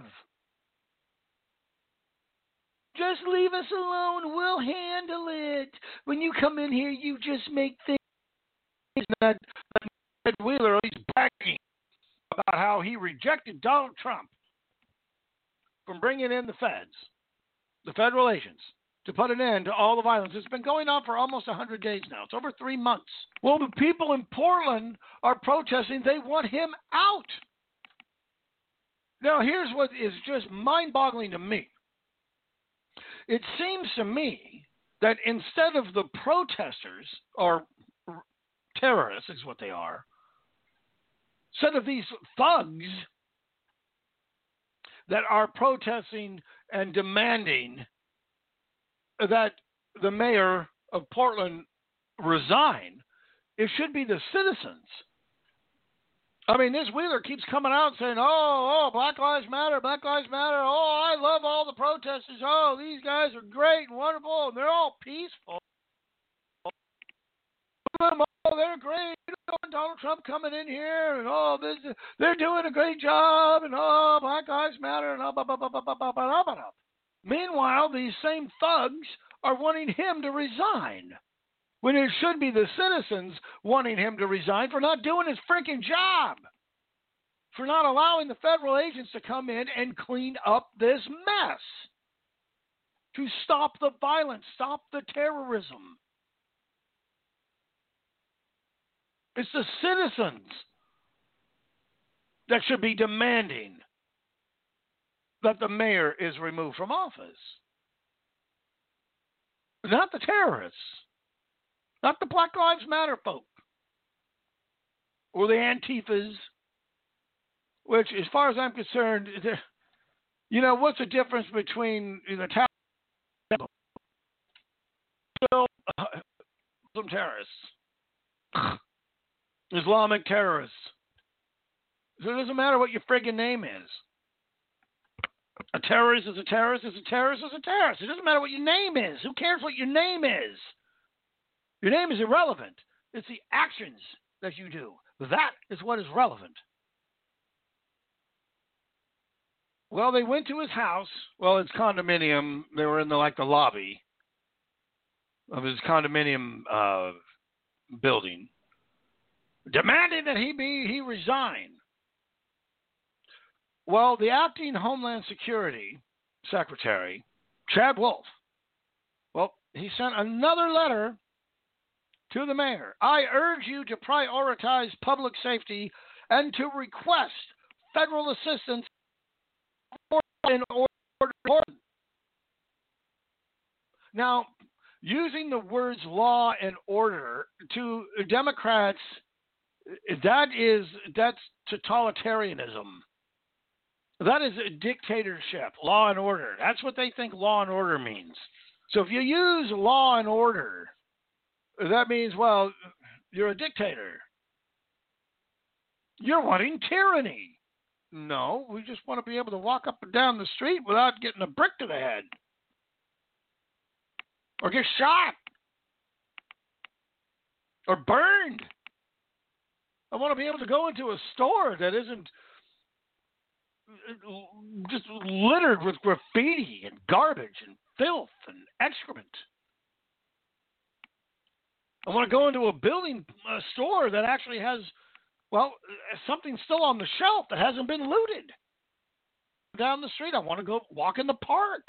Just leave us alone. We'll handle it. When you come in here, you just make things. That Ed Wheeler, he's bragging about how he rejected Donald Trump from bringing in the feds, the federal agents, to put an end to all the violence. It's been going on for almost one hundred days now. It's over three months. Well, the people in Portland are protesting. They want him out. Now, here's what is just mind-boggling to me. It seems to me that instead of the protesters, or terrorists is what they are, instead of these thugs that are protesting and demanding that the mayor of Portland resign, it should be the citizens. I mean, this Wheeler keeps coming out saying, oh, oh, Black Lives Matter, Black Lives Matter. Oh, I love all the protesters. Oh, these guys are great and wonderful, and they're all peaceful. Oh, they're great. Donald Trump coming in here, and oh, this, they're doing a great job, and oh, Black Lives Matter, and oh, blah, blah, blah, blah, blah, blah, blah, blah. Meanwhile, these same thugs are wanting him to resign, when it should be the citizens wanting him to resign for not doing his freaking job, for not allowing the federal agents to come in and clean up this mess, to stop the violence, stop the terrorism. It's the citizens that should be demanding that the mayor is removed from office. Not the terrorists. Not the Black Lives Matter folk. Or the Antifas. Which, as far as I'm concerned, you know, what's the difference between the Taliban and Muslim terrorists? Islamic terrorists. So it doesn't matter what your friggin' name is. A terrorist is a terrorist is a terrorist is a terrorist. It doesn't matter what your name is. Who cares what your name is? Your name is irrelevant. It's the actions that you do. That is what is relevant. Well, they went to his house. Well, his condominium. They were in the like the lobby of his condominium uh, building, demanding that he be he resign. Well, the acting Homeland Security Secretary, Chad Wolf, well, he sent another letter to the mayor. I urge you to prioritize public safety and to request federal assistance in order. Now, using the words law and order to Democrats, that is that's totalitarianism. That is a dictatorship, law and order. That's what they think law and order means. So if you use law and order, that means, well, you're a dictator. You're wanting tyranny. No, we just want to be able to walk up and down the street without getting a brick to the head. Or get shot. Or burned. I want to be able to go into a store that isn't just littered with graffiti and garbage and filth and excrement. I want to go into a building, a store that actually has, well, something still on the shelf that hasn't been looted. Down the street, I want to go walk in the park.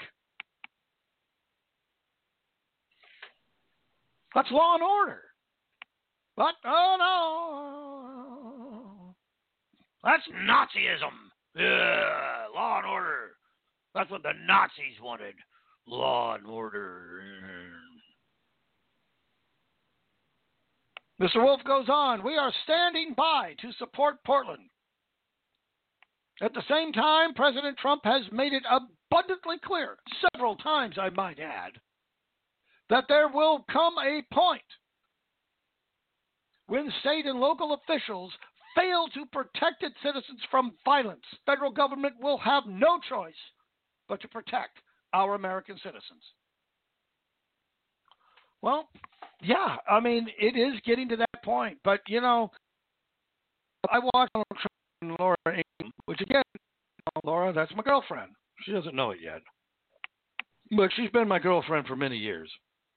That's law and order. But, oh no, that's Nazism. Yeah, law and order. That's what the Nazis wanted. Law and order. Mister Wolf goes on, we are standing by to support Portland. At the same time, President Trump has made it abundantly clear, several times I might add, that there will come a point when state and local officials fail to protect its citizens from violence. Federal government will have no choice but to protect our American citizens. Well, yeah, I mean, it is getting to that point. But, you know, I watched Donald Trump and Laura Ingraham, which, again, Laura, that's my girlfriend. She doesn't know it yet. But she's been my girlfriend for many years.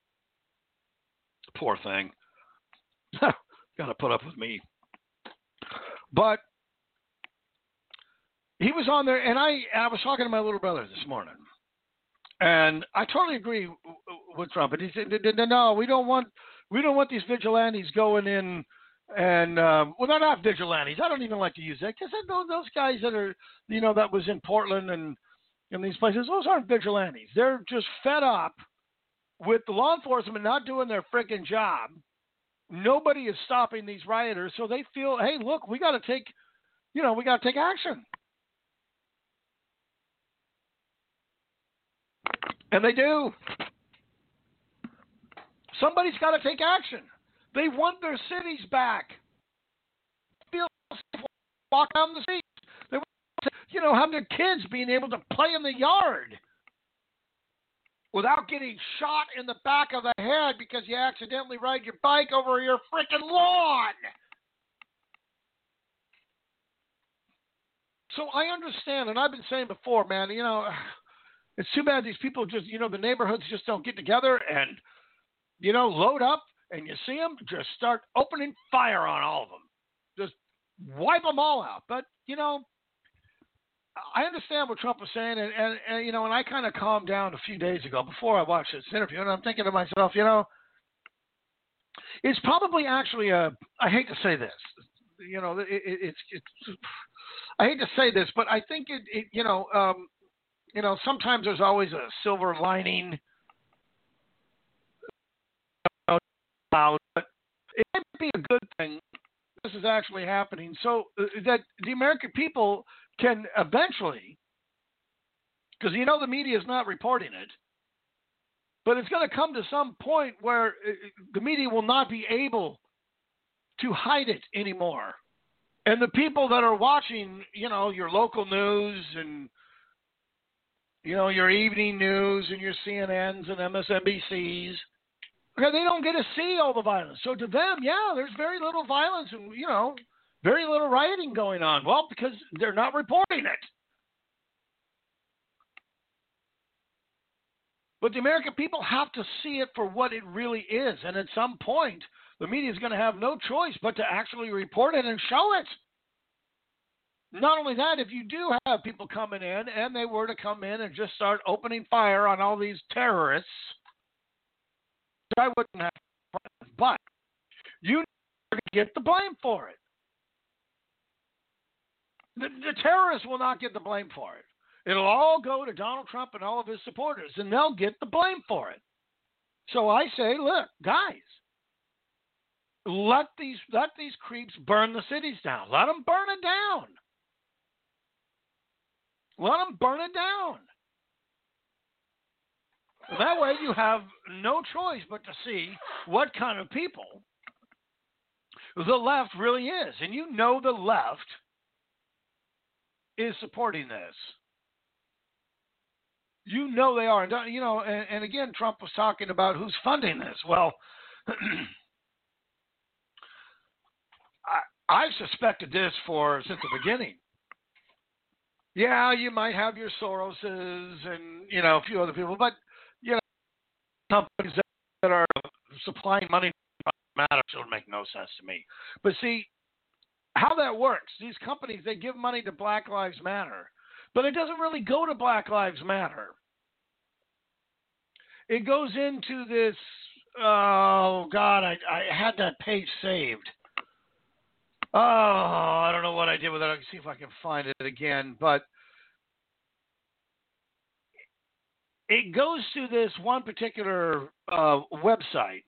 Poor thing. Got to put up with me. But he was on there, and I, I was talking to my little brother this morning. And I totally agree with Trump. And he said, "No, we don't want, we don't want these vigilantes going in, and uh, well, they're not vigilantes. I don't even like to use that because those those guys that are, you know, that was in Portland and in these places, those aren't vigilantes. They're just fed up with the law enforcement not doing their freaking job. Nobody is stopping these rioters, so they feel, hey, look, we got to take, you know, we got to take action." And they do. Somebody's got to take action. They want their cities back. Feel safe, walk down the streets. They want to, you know, have their kids being able to play in the yard without getting shot in the back of the head because you accidentally ride your bike over your freaking lawn. So I understand, and I've been saying before, man, you know, it's too bad these people just, you know, the neighborhoods just don't get together and, you know, load up and you see them, just start opening fire on all of them. Just wipe them all out. But, you know, I understand what Trump was saying, and, and, and you know, and I kind of calmed down a few days ago before I watched this interview, and I'm thinking to myself, you know, It's probably actually a. I hate to say this, you know, it, it, it's it's. I hate to say this, but I think it, it you know, um, you know, sometimes there's always a silver lining. But it might be a good thing. This is actually happening, so uh, that the American people can eventually, because you know the media is not reporting it, but it's going to come to some point where uh, the media will not be able to hide it anymore. And the people that are watching, you know, your local news and, you know, your evening news and your C N Ns and M S N B Cs, okay, they don't get to see all the violence. So to them, yeah, there's very little violence and, you know, very little rioting going on. Well, because they're not reporting it. But the American people have to see it for what it really is. And at some point, the media is going to have no choice but to actually report it and show it. Not only that, if you do have people coming in and they were to come in and just start opening fire on all these terrorists, I wouldn't have problems, but you get the blame for it. The, the terrorists will not get the blame for it. It'll all go to Donald Trump and all of his supporters, and they'll get the blame for it. So I say, look, guys, let these let these creeps burn the cities down. Let them burn it down. Let them burn it down. That way you have no choice but to see what kind of people the left really is. And you know the left is supporting this. You know they are. And, you know, and, and again, Trump was talking about who's funding this. Well, I, I've suspected this for since the beginning. Yeah, you might have your Soroses and, you know, a few other people, but, you know, companies that are supplying money to matter should make no sense to me. But see, how that works, these companies, they give money to Black Lives Matter, but it doesn't really go to Black Lives Matter. It goes into this, oh, God, I, I had that page saved. Oh, I don't know what I did with it. I can see if I can find it again. But it goes to this one particular uh, website.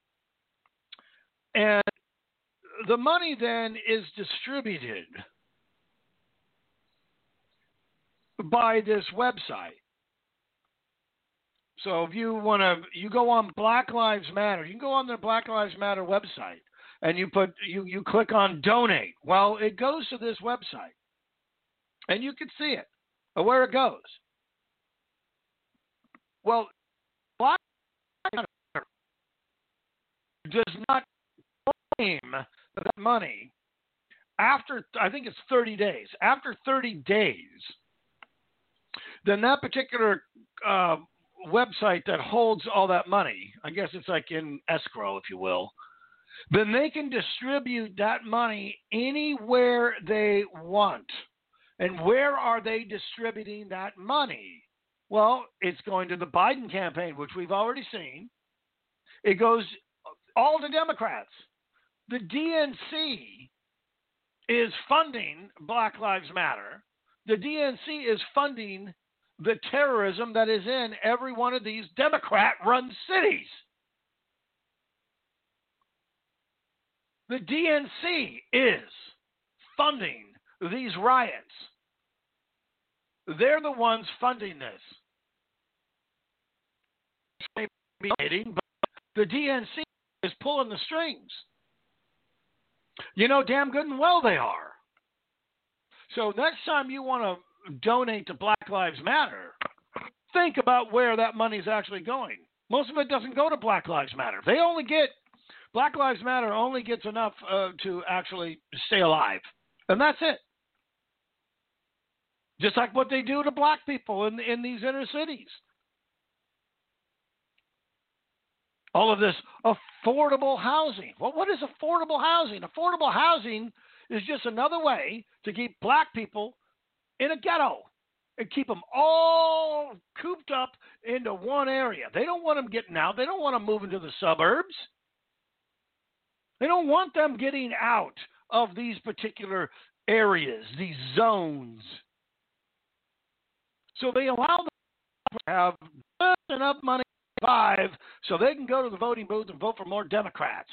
And the money then is distributed by this website. So if you want to, you go on Black Lives Matter. You can go on the Black Lives Matter website. And you put you, you click on donate. Well, it goes to this website, and you can see it, or where it goes. Well, Black Lives Matter does not claim that money after, I think it's thirty days. After thirty days, then that particular uh, website that holds all that money, I guess it's like in escrow, if you will, then they can distribute that money anywhere they want. And where are they distributing that money? Well, it's going to the Biden campaign, which we've already seen. It goes all to Democrats. The D N C is funding Black Lives Matter. The D N C is funding the terrorism that is in every one of these Democrat-run cities. The D N C is funding these riots. They're the ones funding this. But the D N C is pulling the strings. You know damn good and well they are. So next time you want to donate to Black Lives Matter, think about where that money is actually going. Most of it doesn't go to Black Lives Matter. They only get Black Lives Matter only gets enough uh, to actually stay alive. And that's it. Just like what they do to black people in, in these inner cities. All of this affordable housing. Well, what is affordable housing? Affordable housing is just another way to keep black people in a ghetto and keep them all cooped up into one area. They don't want them getting out. They don't want them moving to the suburbs. They don't want them getting out of these particular areas, these zones. So they allow them to have just enough money to survive so they can go to the voting booth and vote for more Democrats.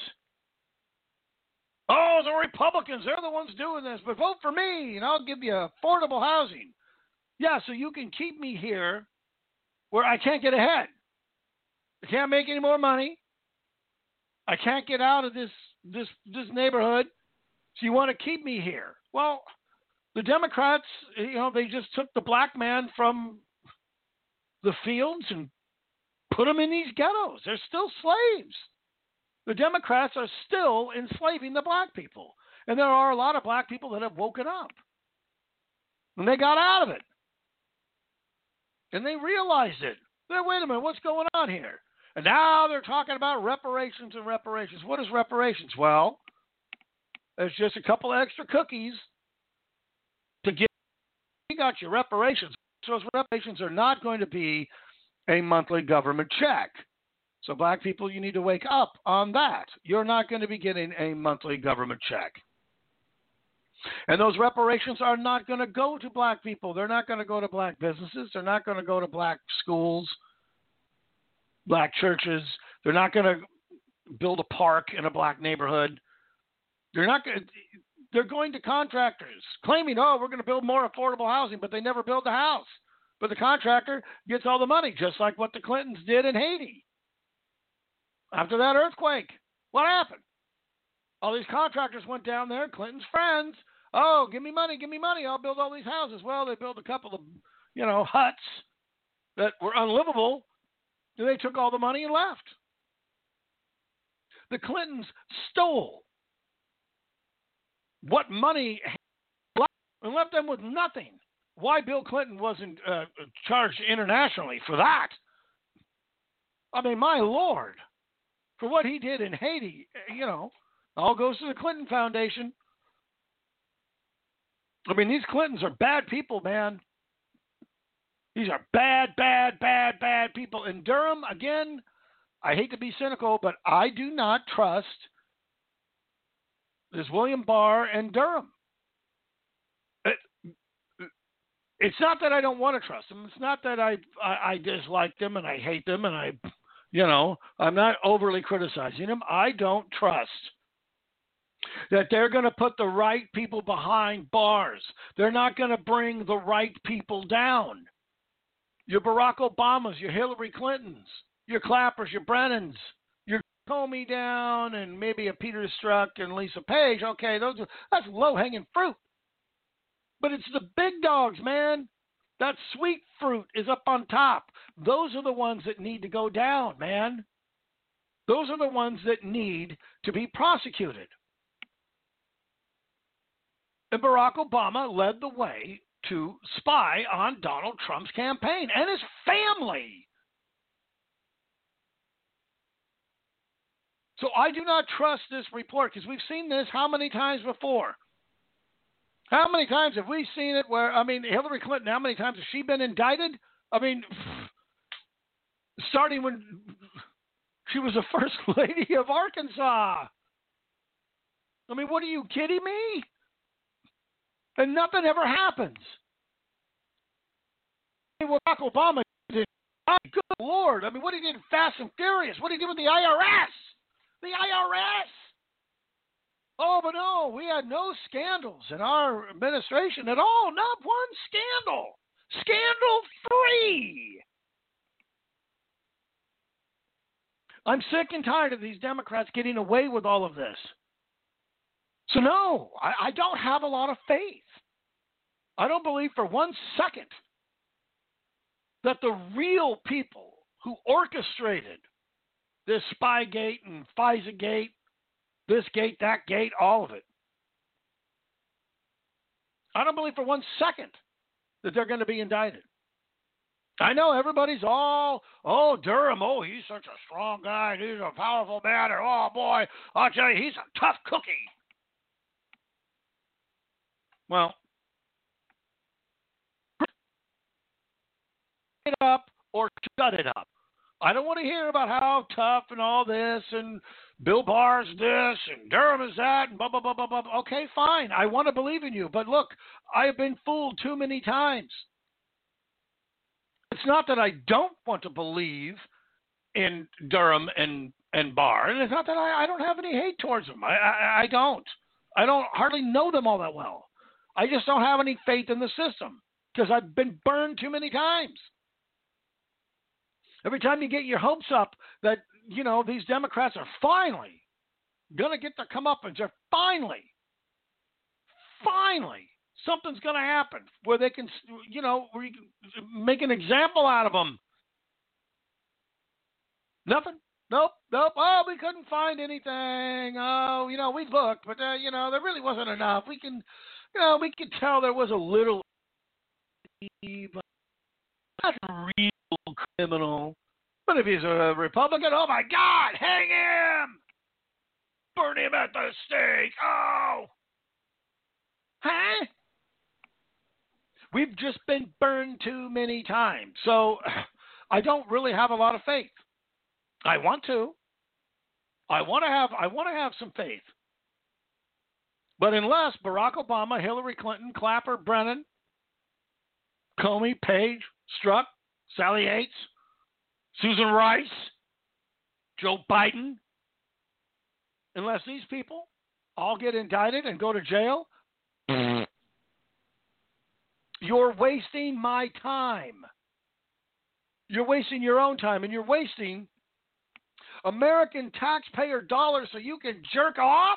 Oh, the Republicans, they're the ones doing this, but vote for me and I'll give you affordable housing. Yeah, so you can keep me here where I can't get ahead. I can't make any more money. I can't get out of this this this neighborhood. So you want to keep me here. Well, the Democrats, you know, they just took the black man from the fields and put him in these ghettos. They're still slaves. The Democrats are still enslaving the black people. And there are a lot of black people that have woken up. And they got out of it. And they realized it. They're, wait a minute, what's going on here? And now they're talking about reparations and reparations. What is reparations? Well, it's just a couple of extra cookies to get. You got your reparations. Those reparations are not going to be a monthly government check. So black people, you need to wake up on that. You're not going to be getting a monthly government check. And those reparations are not going to go to black people. They're not going to go to black businesses. They're not going to go to black schools, black churches. They're not going to build a park in a black neighborhood. They're not going to, they're going to contractors claiming, oh, we're going to build more affordable housing, but they never build the house. But the contractor gets all the money, just like what the Clintons did in Haiti. After that earthquake, what happened? All these contractors went down there, Clinton's friends. Oh, give me money, give me money. I'll build all these houses. Well, they built a couple of, you know, huts that were unlivable. And they took all the money and left. The Clintons stole what money and left them with nothing. Why Bill Clinton wasn't uh, charged internationally for that? I mean, my Lord. For what he did in Haiti, you know, all goes to the Clinton Foundation. I mean, these Clintons are bad people, man. These are bad, bad, bad, bad people. In Durham, again, I hate to be cynical, but I do not trust this William Barr and Durham. It, it's not that I don't want to trust them. It's not that I, I I dislike them and I hate them and I... You know, I'm not overly criticizing them. I don't trust that they're going to put the right people behind bars. They're not going to bring the right people down. Your Barack Obamas, your Hillary Clintons, your Clappers, your Brennans, your Comey down, and maybe a Peter Strzok and Lisa Page. Okay, those are, that's low-hanging fruit. But it's the big dogs, man. That sweet fruit is up on top. Those are the ones that need to go down, man. Those are the ones that need to be prosecuted. And Barack Obama led the way to spy on Donald Trump's campaign and his family. So I do not trust this report because we've seen this how many times before? How many times have we seen it where, I mean, Hillary Clinton, how many times has she been indicted? I mean, starting when she was the first lady of Arkansas. I mean, what are you kidding me? And nothing ever happens. Barack Obama did, oh, good Lord. I mean, what did he do in Fast and Furious? What did he do with the I R S? The I R S. Oh, but no, we had no scandals in our administration at all. Not one scandal. Scandal free. I'm sick and tired of these Democrats getting away with all of this. So no, I, I don't have a lot of faith. I don't believe for one second that the real people who orchestrated this Spygate and FISA-gate, this gate, that gate, all of it, I don't believe for one second that they're going to be indicted. I know everybody's all, oh, Durham, oh, he's such a strong guy, he's a powerful man, and oh, boy, I'll tell you, he's a tough cookie. Well, it up or shut it up. I don't want to hear about how tough and all this and Bill Barr's this and Durham is that and blah, blah, blah, blah, blah. Okay, fine. I want to believe in you. But look, I have been fooled too many times. It's not that I don't want to believe in Durham and, and Barr. And it's not that I, I don't have any hate towards them. I, I, I don't. I don't hardly know them all that well. I just don't have any faith in the system because I've been burned too many times. Every time you get your hopes up that, you know, these Democrats are finally going to get their comeuppance, or finally, finally, something's going to happen where they can, you know, where you can make an example out of them. Nothing. Nope. Nope. Oh, we couldn't find anything. Oh, you know, we looked, but, uh, you know, there really wasn't enough. We can, you know, we could tell there was a little, but not a real criminal. But if he's a Republican, oh, my God, hang him. Burn him at the stake. Oh. Huh? We've just been burned too many times. So I don't really have a lot of faith. I want to. I want to have I want to have some faith. But unless Barack Obama, Hillary Clinton, Clapper, Brennan, Comey, Page, Strzok, Sally Yates, Susan Rice, Joe Biden, unless these people all get indicted and go to jail, you're wasting my time. You're wasting your own time, and you're wasting American taxpayer dollars so you can jerk off?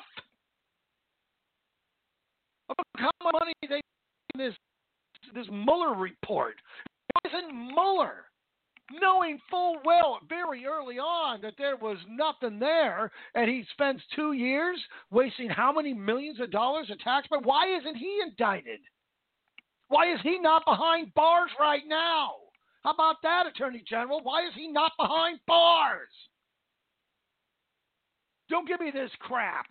Look how much money they in this this Mueller report. It wasn't Mueller, knowing full well very early on that there was nothing there, and he spends two years wasting how many millions of dollars of taxpayer? Why isn't he indicted? Why is he not behind bars right now? How about that, Attorney General? Why is he not behind bars? Don't give me this crap.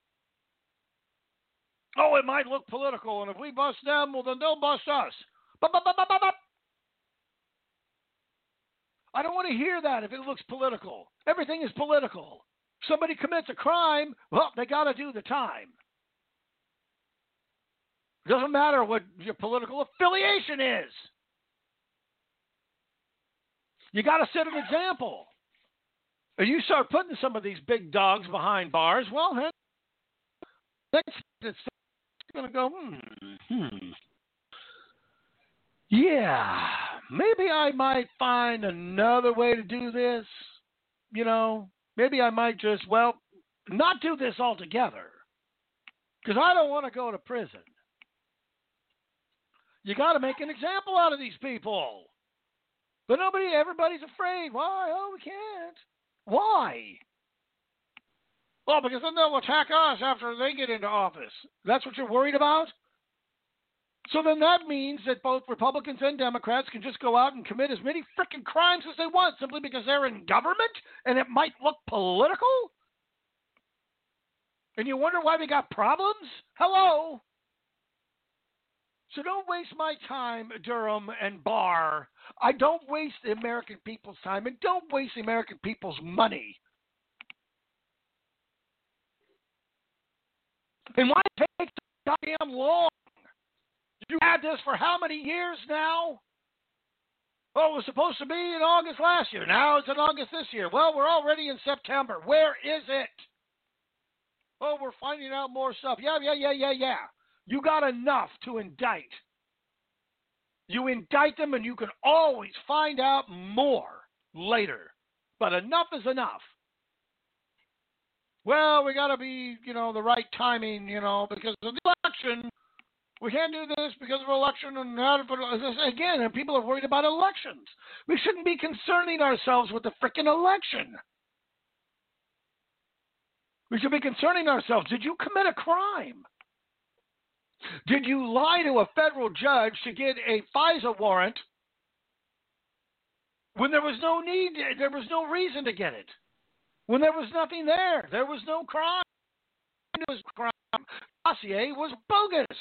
Oh, it might look political, and if we bust them, well, then they'll bust us. But, but, but, but, but, but. I don't want to hear that if it looks political. Everything is political. Somebody commits a crime, well, they got to do the time. It doesn't matter what your political affiliation is. You got to set an example. And you start putting some of these big dogs behind bars, well, then, next it's going to go, hmm, hmm. Yeah, maybe I might find another way to do this. You know, maybe I might just, well, not do this altogether. Because I don't want to go to prison. You got to make an example out of these people. But nobody, everybody's afraid. Why? Oh, we can't. Why? Well, because then they'll attack us after they get into office. That's what you're worried about? So then that means that both Republicans and Democrats can just go out and commit as many freaking crimes as they want simply because they're in government and it might look political? And you wonder why they got problems? Hello? So don't waste my time, Durham and Barr. I don't waste the American people's time, and don't waste the American people's money. And why take so goddamn long? You had this for how many years now? Oh, it was supposed to be in August last year. Now it's in August this year. Well, we're already in September. Where is it? Oh, we're finding out more stuff. Yeah, yeah, yeah, yeah, yeah. You got enough to indict. You indict them and you can always find out more later. But enough is enough. Well, we got to be, you know, the right timing, you know, because of the election. We can't do this because of election. And not, but again, and people are worried about elections. We shouldn't be concerning ourselves with the frickin' election. We should be concerning ourselves. Did you commit a crime? Did you lie to a federal judge to get a FISA warrant when there was no need, there was no reason to get it? When there was nothing there, there was no crime. It was crime. Dossier was bogus.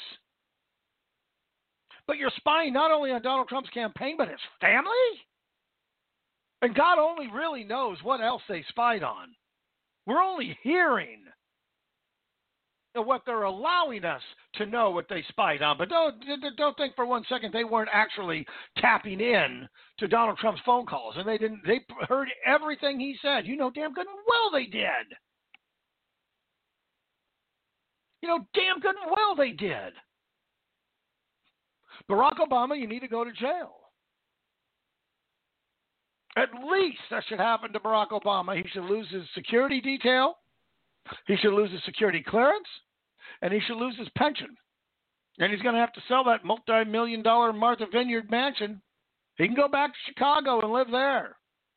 But you're spying not only on Donald Trump's campaign, but his family? And God only really knows what else they spied on. We're only hearing what they're allowing us to know what they spied on. But don't don't think for one second they weren't actually tapping in to Donald Trump's phone calls, and they didn't. They heard everything he said. You know, damn good and well they did. You know, damn good and well they did. Barack Obama, you need to go to jail. At least that should happen to Barack Obama. He should lose his security detail. He should lose his security clearance. And he should lose his pension. And he's going to have to sell that multi-million dollar Martha Vineyard mansion. He can go back to Chicago and live there.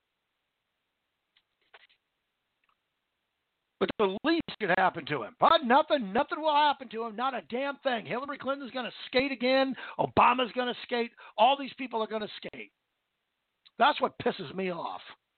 But the least could happen to him. But nothing, nothing will happen to him. Not a damn thing. Hillary Clinton's going to skate again. Obama's going to skate. All these people are going to skate. That's what pisses me off.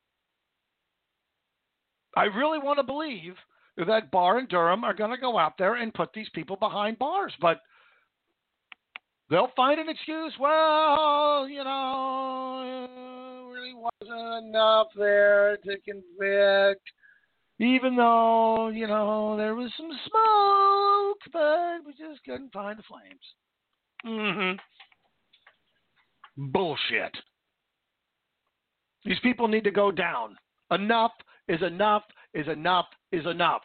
I really want to believe that Barr and Durham are going to go out there and put these people behind bars. But they'll find an excuse. Well, you know, it really wasn't enough there to convict. Even though, you know, there was some smoke, but we just couldn't find the flames. Mm-hmm. Bullshit. These people need to go down. Enough is enough is enough is enough.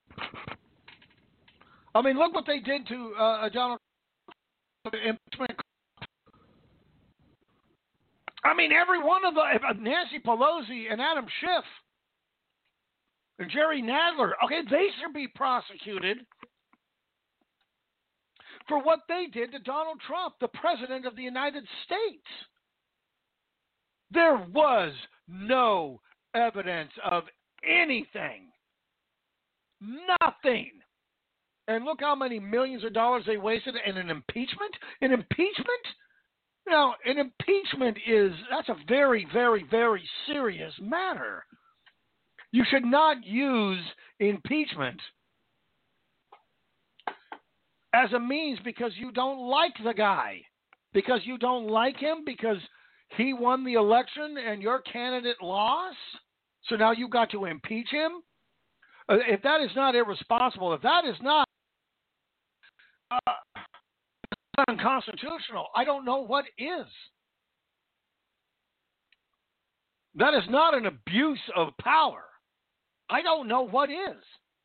I mean, look what they did to uh, Donald Trump. I mean, every one of the Nancy Pelosi and Adam Schiff and Jerry Nadler, okay, they should be prosecuted for what they did to Donald Trump, the President of the United States. There was no evidence of anything. Nothing. And look how many millions of dollars they wasted in an impeachment. An impeachment? Now, an impeachment is, that's a very, very, very serious matter. You should not use impeachment as a means because you don't like the guy, because you don't like him, because he won the election and your candidate lost. So now you've got to impeach him. Uh, if that is not irresponsible, if that is not uh, unconstitutional, I don't know what is. That is not an abuse of power. I don't know what is.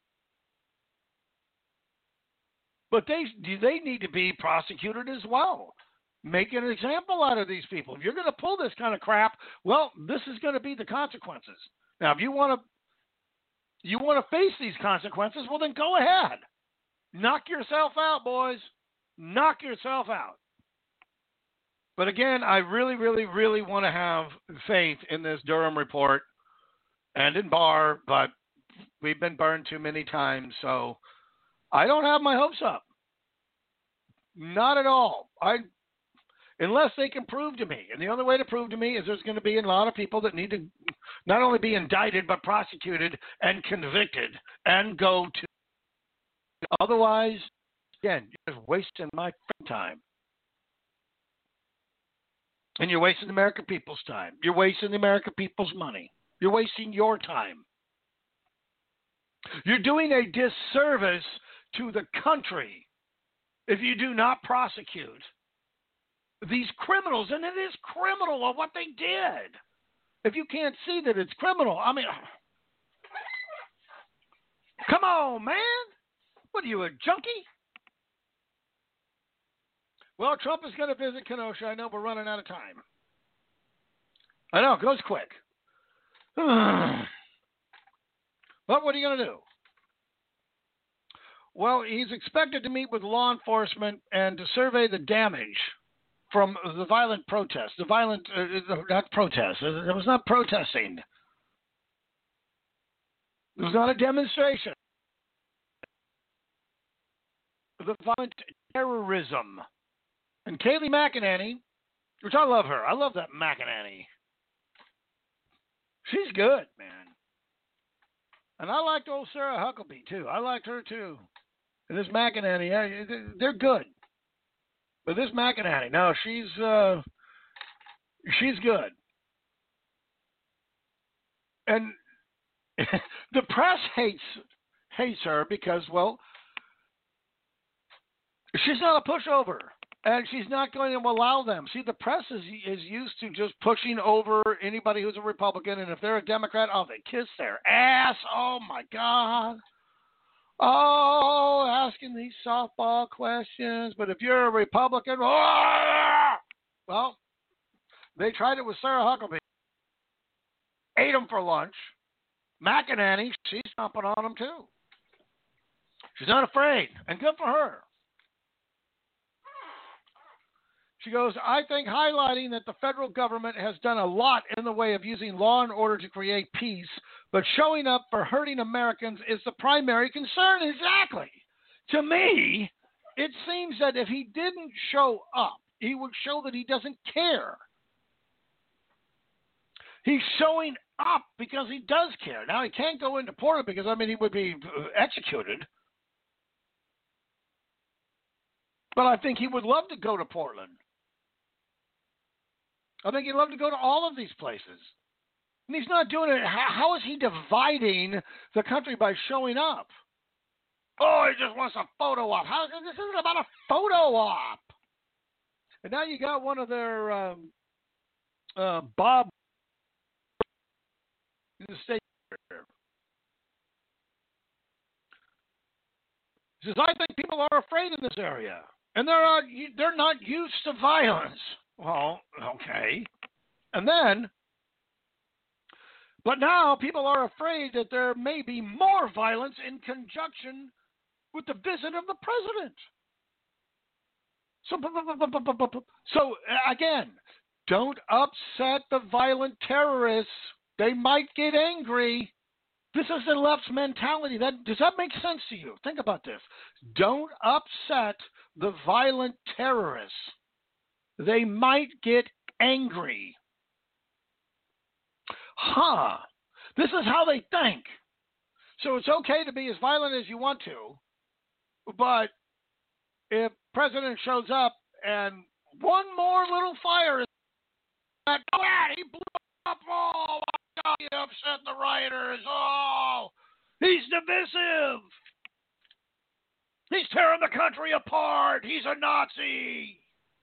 But they they need to be prosecuted as well. Make an example out of these people. If you're going to pull this kind of crap, well, this is going to be the consequences. Now, if you want to you want to face these consequences, well, then go ahead. Knock yourself out, boys. Knock yourself out. But again, I really, really, really want to have faith in this Durham report and in Barr, but we've been burned too many times, so I don't have my hopes up. Not at all. I, unless they can prove to me. And the only way to prove to me is there's going to be a lot of people that need to not only be indicted, but prosecuted and convicted and go to. Otherwise, again, you're just wasting my time. And you're wasting the American people's time. You're wasting the American people's money. You're wasting your time. You're doing a disservice to the country if you do not prosecute these criminals. And it is criminal of what they did. If you can't see that it's criminal, I mean, come on, man. What are you, a junkie? Well, Trump is going to visit Kenosha. I know we're running out of time. I know, it goes quick. But what are you going to do? Well, he's expected to meet with law enforcement and to survey the damage from the violent protests. The violent, uh, not protests. It was not protesting. It was not a demonstration. The violent terrorism. And Kayleigh McEnany, which I love her. I love that McEnany. She's good, man. And I liked old Sarah Huckabee, too. I liked her, too. And this McEnany, they're good. But this McEnany, no, she's uh, she's good. And the press hates hates her because, well, she's not a pushover, and she's not going to allow them. See, the press is is used to just pushing over anybody who's a Republican, and if they're a Democrat, oh, they kiss their ass. Oh my God. Oh, asking these softball questions. But if you're a Republican, oh, well, they tried it with Sarah Huckabee. Ate them for lunch. McEnany, she's stomping on them too. She's not afraid, and good for her. She goes, I think highlighting that the federal government has done a lot in the way of using law and order to create peace, but showing up for hurting Americans is the primary concern. Exactly. To me, it seems that if he didn't show up, he would show that he doesn't care. He's showing up because he does care. Now, he can't go into Portland because, I mean, he would be executed. But I think he would love to go to Portland. I think he'd love to go to all of these places. And he's not doing it. How, how is he dividing the country by showing up? Oh, he just wants a photo op. How, this isn't about a photo op. And now you got one of their um, uh, Bob in the state. He says, I think people are afraid in this area. And they're not, they're not used to violence. Well, okay. And then, but now people are afraid that there may be more violence in conjunction with the visit of the president. So, so again, don't upset the violent terrorists. They might get angry. This is the left's mentality. That, does that make sense to you? Think about this. Don't upset the violent terrorists. They might get angry. Huh. This is how they think. So it's okay to be as violent as you want to, but if president shows up and one more little fire is at, oh, he blew up, oh, my God, he upset the rioters, oh, he's divisive. He's tearing the country apart. He's a Nazi.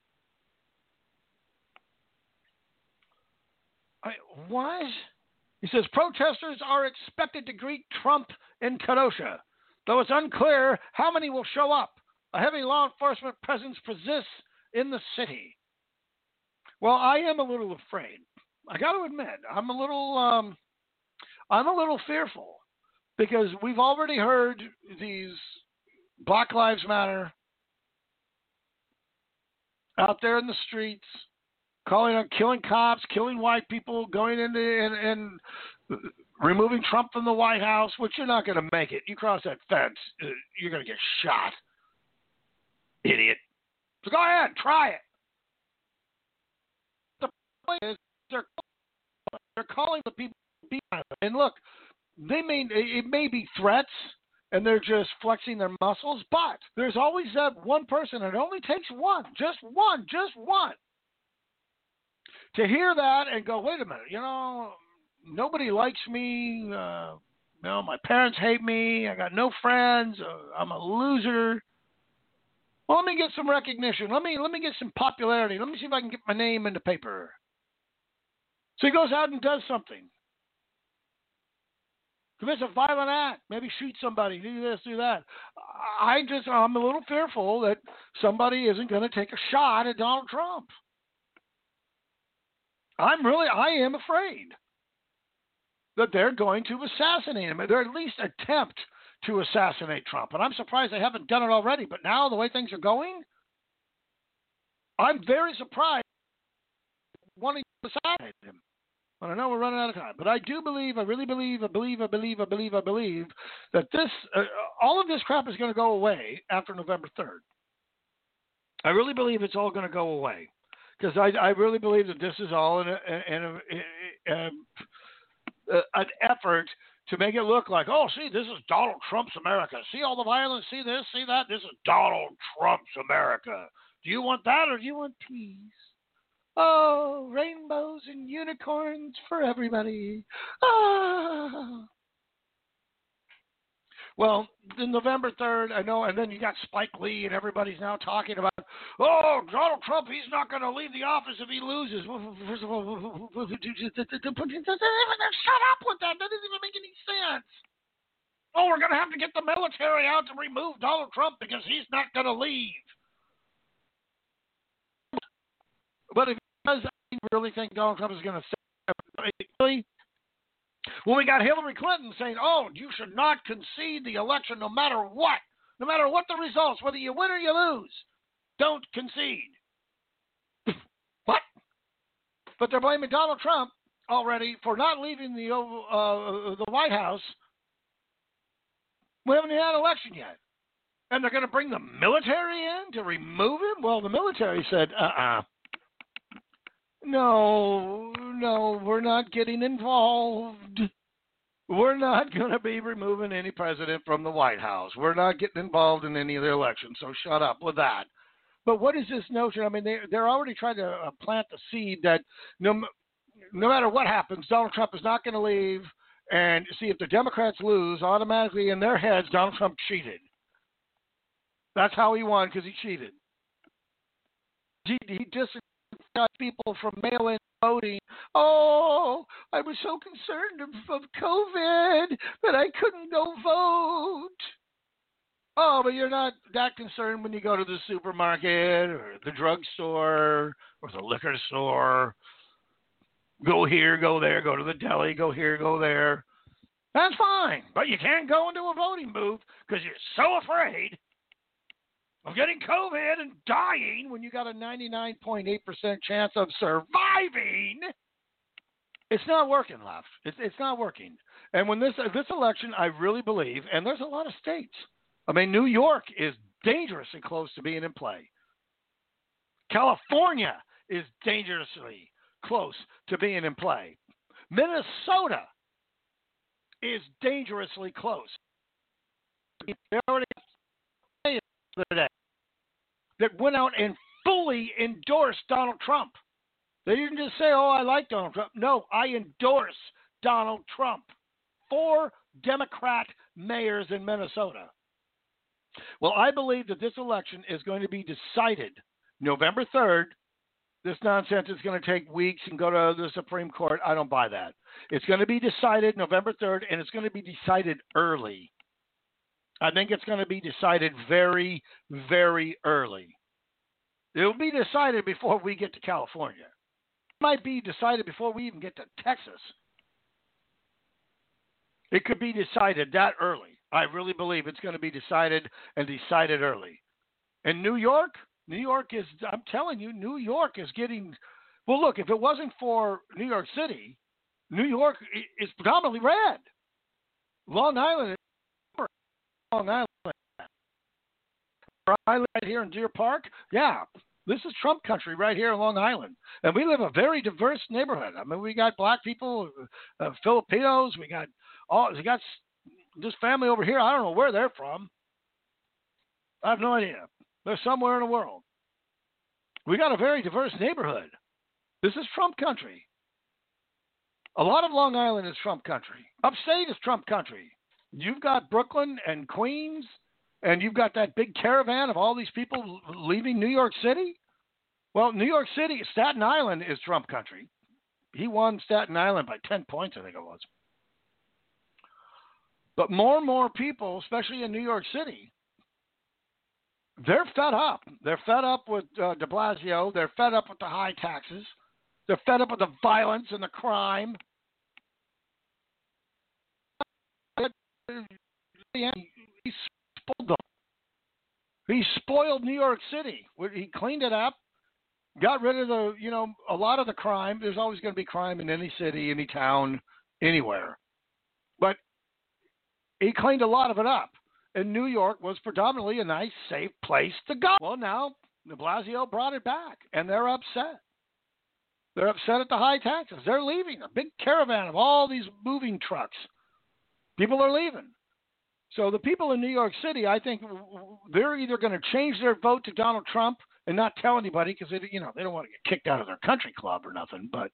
I, what? He says protesters are expected to greet Trump in Kenosha, though it's unclear how many will show up. A heavy law enforcement presence persists in the city. Well, I am a little afraid. I got to admit, I'm a little, um, I'm a little fearful because we've already heard these Black Lives Matter out there in the streets, calling on killing cops, killing white people, going into and, and removing Trump from the White House, which you're not going to make it. You cross that fence, you're going to get shot. Idiot. So go ahead, try it. The point is, they're, they're calling the people to be violent. And look, they may, it may be threats, and they're just flexing their muscles, but there's always that one person, and it only takes one, just one, just one, to hear that and go, wait a minute, you know, nobody likes me, uh, you know, my parents hate me, I got no friends, uh, I'm a loser. Well, let me get some recognition. Let me let me get some popularity. Let me see if I can get my name in the paper. So he goes out and does something. Commits a violent act. Maybe shoot somebody. Do this, do that. I just, I'm a little fearful that somebody isn't going to take a shot at Donald Trump. I'm really, I am afraid that they're going to assassinate him. They're at least attempt to assassinate Trump. And I'm surprised they haven't done it already. But now, the way things are going, I'm very surprised wanting to assassinate him. But I know we're running out of time. But I do believe, I really believe, I believe, I believe, I believe, I believe that this, uh, all of this crap is going to go away after November third. I really believe it's all going to go away. Because I, I really believe that this is all in, a, in, a, in a, a, an effort to make it look like, oh, see, this is Donald Trump's America. See all the violence? See this? See that? This is Donald Trump's America. Do you want that or do you want peace? Oh, rainbows and unicorns for everybody. Ah. Well, the November third, I know, and then you got Spike Lee, and everybody's now talking about, oh, Donald Trump, he's not going to leave the office if he loses. First of all, shut up with that. That doesn't even make any sense. Oh, we're going to have to get the military out to remove Donald Trump because he's not going to leave. But if he does, I really think Donald Trump is going to say, when we got Hillary Clinton saying, oh, you should not concede the election no matter what, no matter what the results, whether you win or you lose, don't concede. What? But they're blaming Donald Trump already for not leaving the uh, the White House. We haven't had an election yet. And they're going to bring the military in to remove him? Well, the military said, uh-uh. No, no, we're not getting involved. We're not going to be removing any president from the White House. We're not getting involved in any of the elections, so shut up with that. But what is this notion? I mean, they, they're already trying to uh, plant the seed that no, no matter what happens, Donald Trump is not going to leave. And see, if the Democrats lose, automatically in their heads, Donald Trump cheated. That's how he won, because he cheated. He, he just got people from mail-in voting. Oh, I was so concerned of, of COVID that I couldn't go vote. Oh, but you're not that concerned when you go to the supermarket or the drugstore or the liquor store. Go here, go there, go to the deli, go here, go there. That's fine, but you can't go into a voting booth because you're so afraid of getting COVID and dying when you got a ninety-nine point eight percent chance of surviving. It's not working, left. It's it's not working. And when this this election, I really believe, and there's a lot of states. I mean, New York is dangerously close to being in play. California is dangerously close to being in play. Minnesota is dangerously close. They already today that went out and fully endorsed Donald Trump. They didn't just say, oh, I like Donald Trump. No, I endorse Donald Trump. Four Democrat mayors in Minnesota. Well, I believe that this election is going to be decided November third. This nonsense is going to take weeks and go to the Supreme Court. I don't buy that. It's going to be decided November third, and it's going to be decided early. I think it's going to be decided very, very early. It will be decided before we get to California. It might be decided before we even get to Texas. It could be decided that early. I really believe it's going to be decided and decided early. And New York, New York is, I'm telling you, New York is getting, well, look, if it wasn't for New York City, New York is predominantly red. Long Island is Long Island. I live right here in Deer Park. Yeah, this is Trump country right here in Long Island. And we live in a very diverse neighborhood. I mean, we got black people, uh, Filipinos, we got all, we got this family over here. I don't know where they're from. I have no idea. They're somewhere in the world. We got a very diverse neighborhood. This is Trump country. A lot of Long Island is Trump country. Upstate is Trump country. You've got Brooklyn and Queens, and you've got that big caravan of all these people leaving New York City. Well, New York City, Staten Island is Trump country. He won Staten Island by ten points, I think it was. But more and more people, especially in New York City, they're fed up. They're fed up with uh, de Blasio. They're fed up with the high taxes. They're fed up with the violence and the crime. He spoiled them. He spoiled New York City. He cleaned it up, got rid of the, you know, a lot of the crime. There's always going to be crime in any city, any town, anywhere. But he cleaned a lot of it up. And New York was predominantly a nice, safe place to go. Well, now de Blasio brought it back, and they're upset. They're upset at the high taxes. They're leaving. A big caravan of all these moving trucks. People are leaving. So the people in New York City, I think they're either going to change their vote to Donald Trump and not tell anybody because they, you know, they don't want to get kicked out of their country club or nothing. But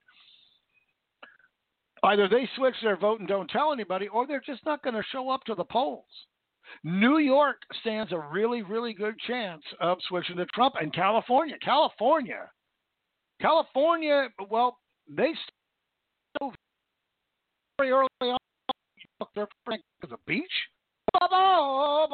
either they switch their vote and don't tell anybody, or they're just not going to show up to the polls. New York stands a really, really good chance of switching to Trump. And California, California, California, well, they still very early on. They're to the beach. No,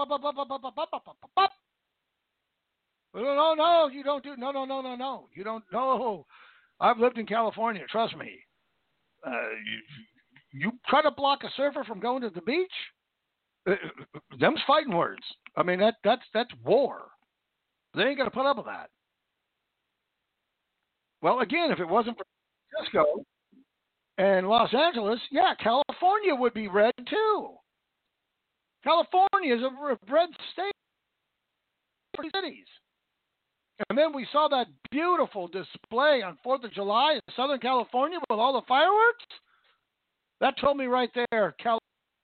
no, no, you don't do, no, no, no, no, no. You don't, no. I've lived in California, trust me. Uh, you, you try to block a surfer from going to the beach? Uh, them's fighting words. I mean, that that's that's war. They ain't going to put up with that. Well, again, if it wasn't for San Francisco and Los Angeles, yeah, California would be red too. California is a red state for cities. And then we saw that beautiful display on fourth of July in Southern California with all the fireworks. That told me right there, California,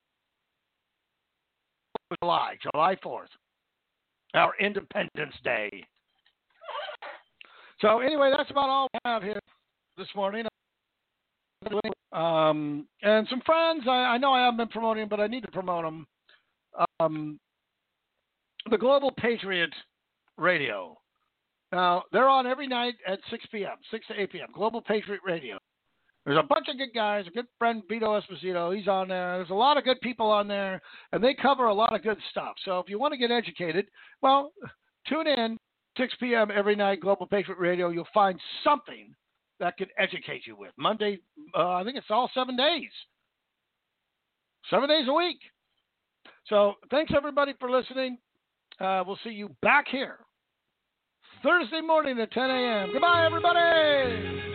July, July fourth, our Independence Day. So anyway, that's about all we have here this morning. Um, and some friends, I, I know I haven't been promoting, but I need to promote them. Um, the Global Patriot Radio. Now, they're on every night at six p.m., six to eight p.m., Global Patriot Radio. There's a bunch of good guys, a good friend, Vito Esposito, he's on there. There's a lot of good people on there, and they cover a lot of good stuff. So if you want to get educated, well, tune in, six p.m. every night, Global Patriot Radio. You'll find something that can educate you with. Monday, uh, I think it's all seven days. Seven days a week. So thanks, everybody, for listening. Uh, we'll see you back here Thursday morning at ten a.m. Goodbye, everybody.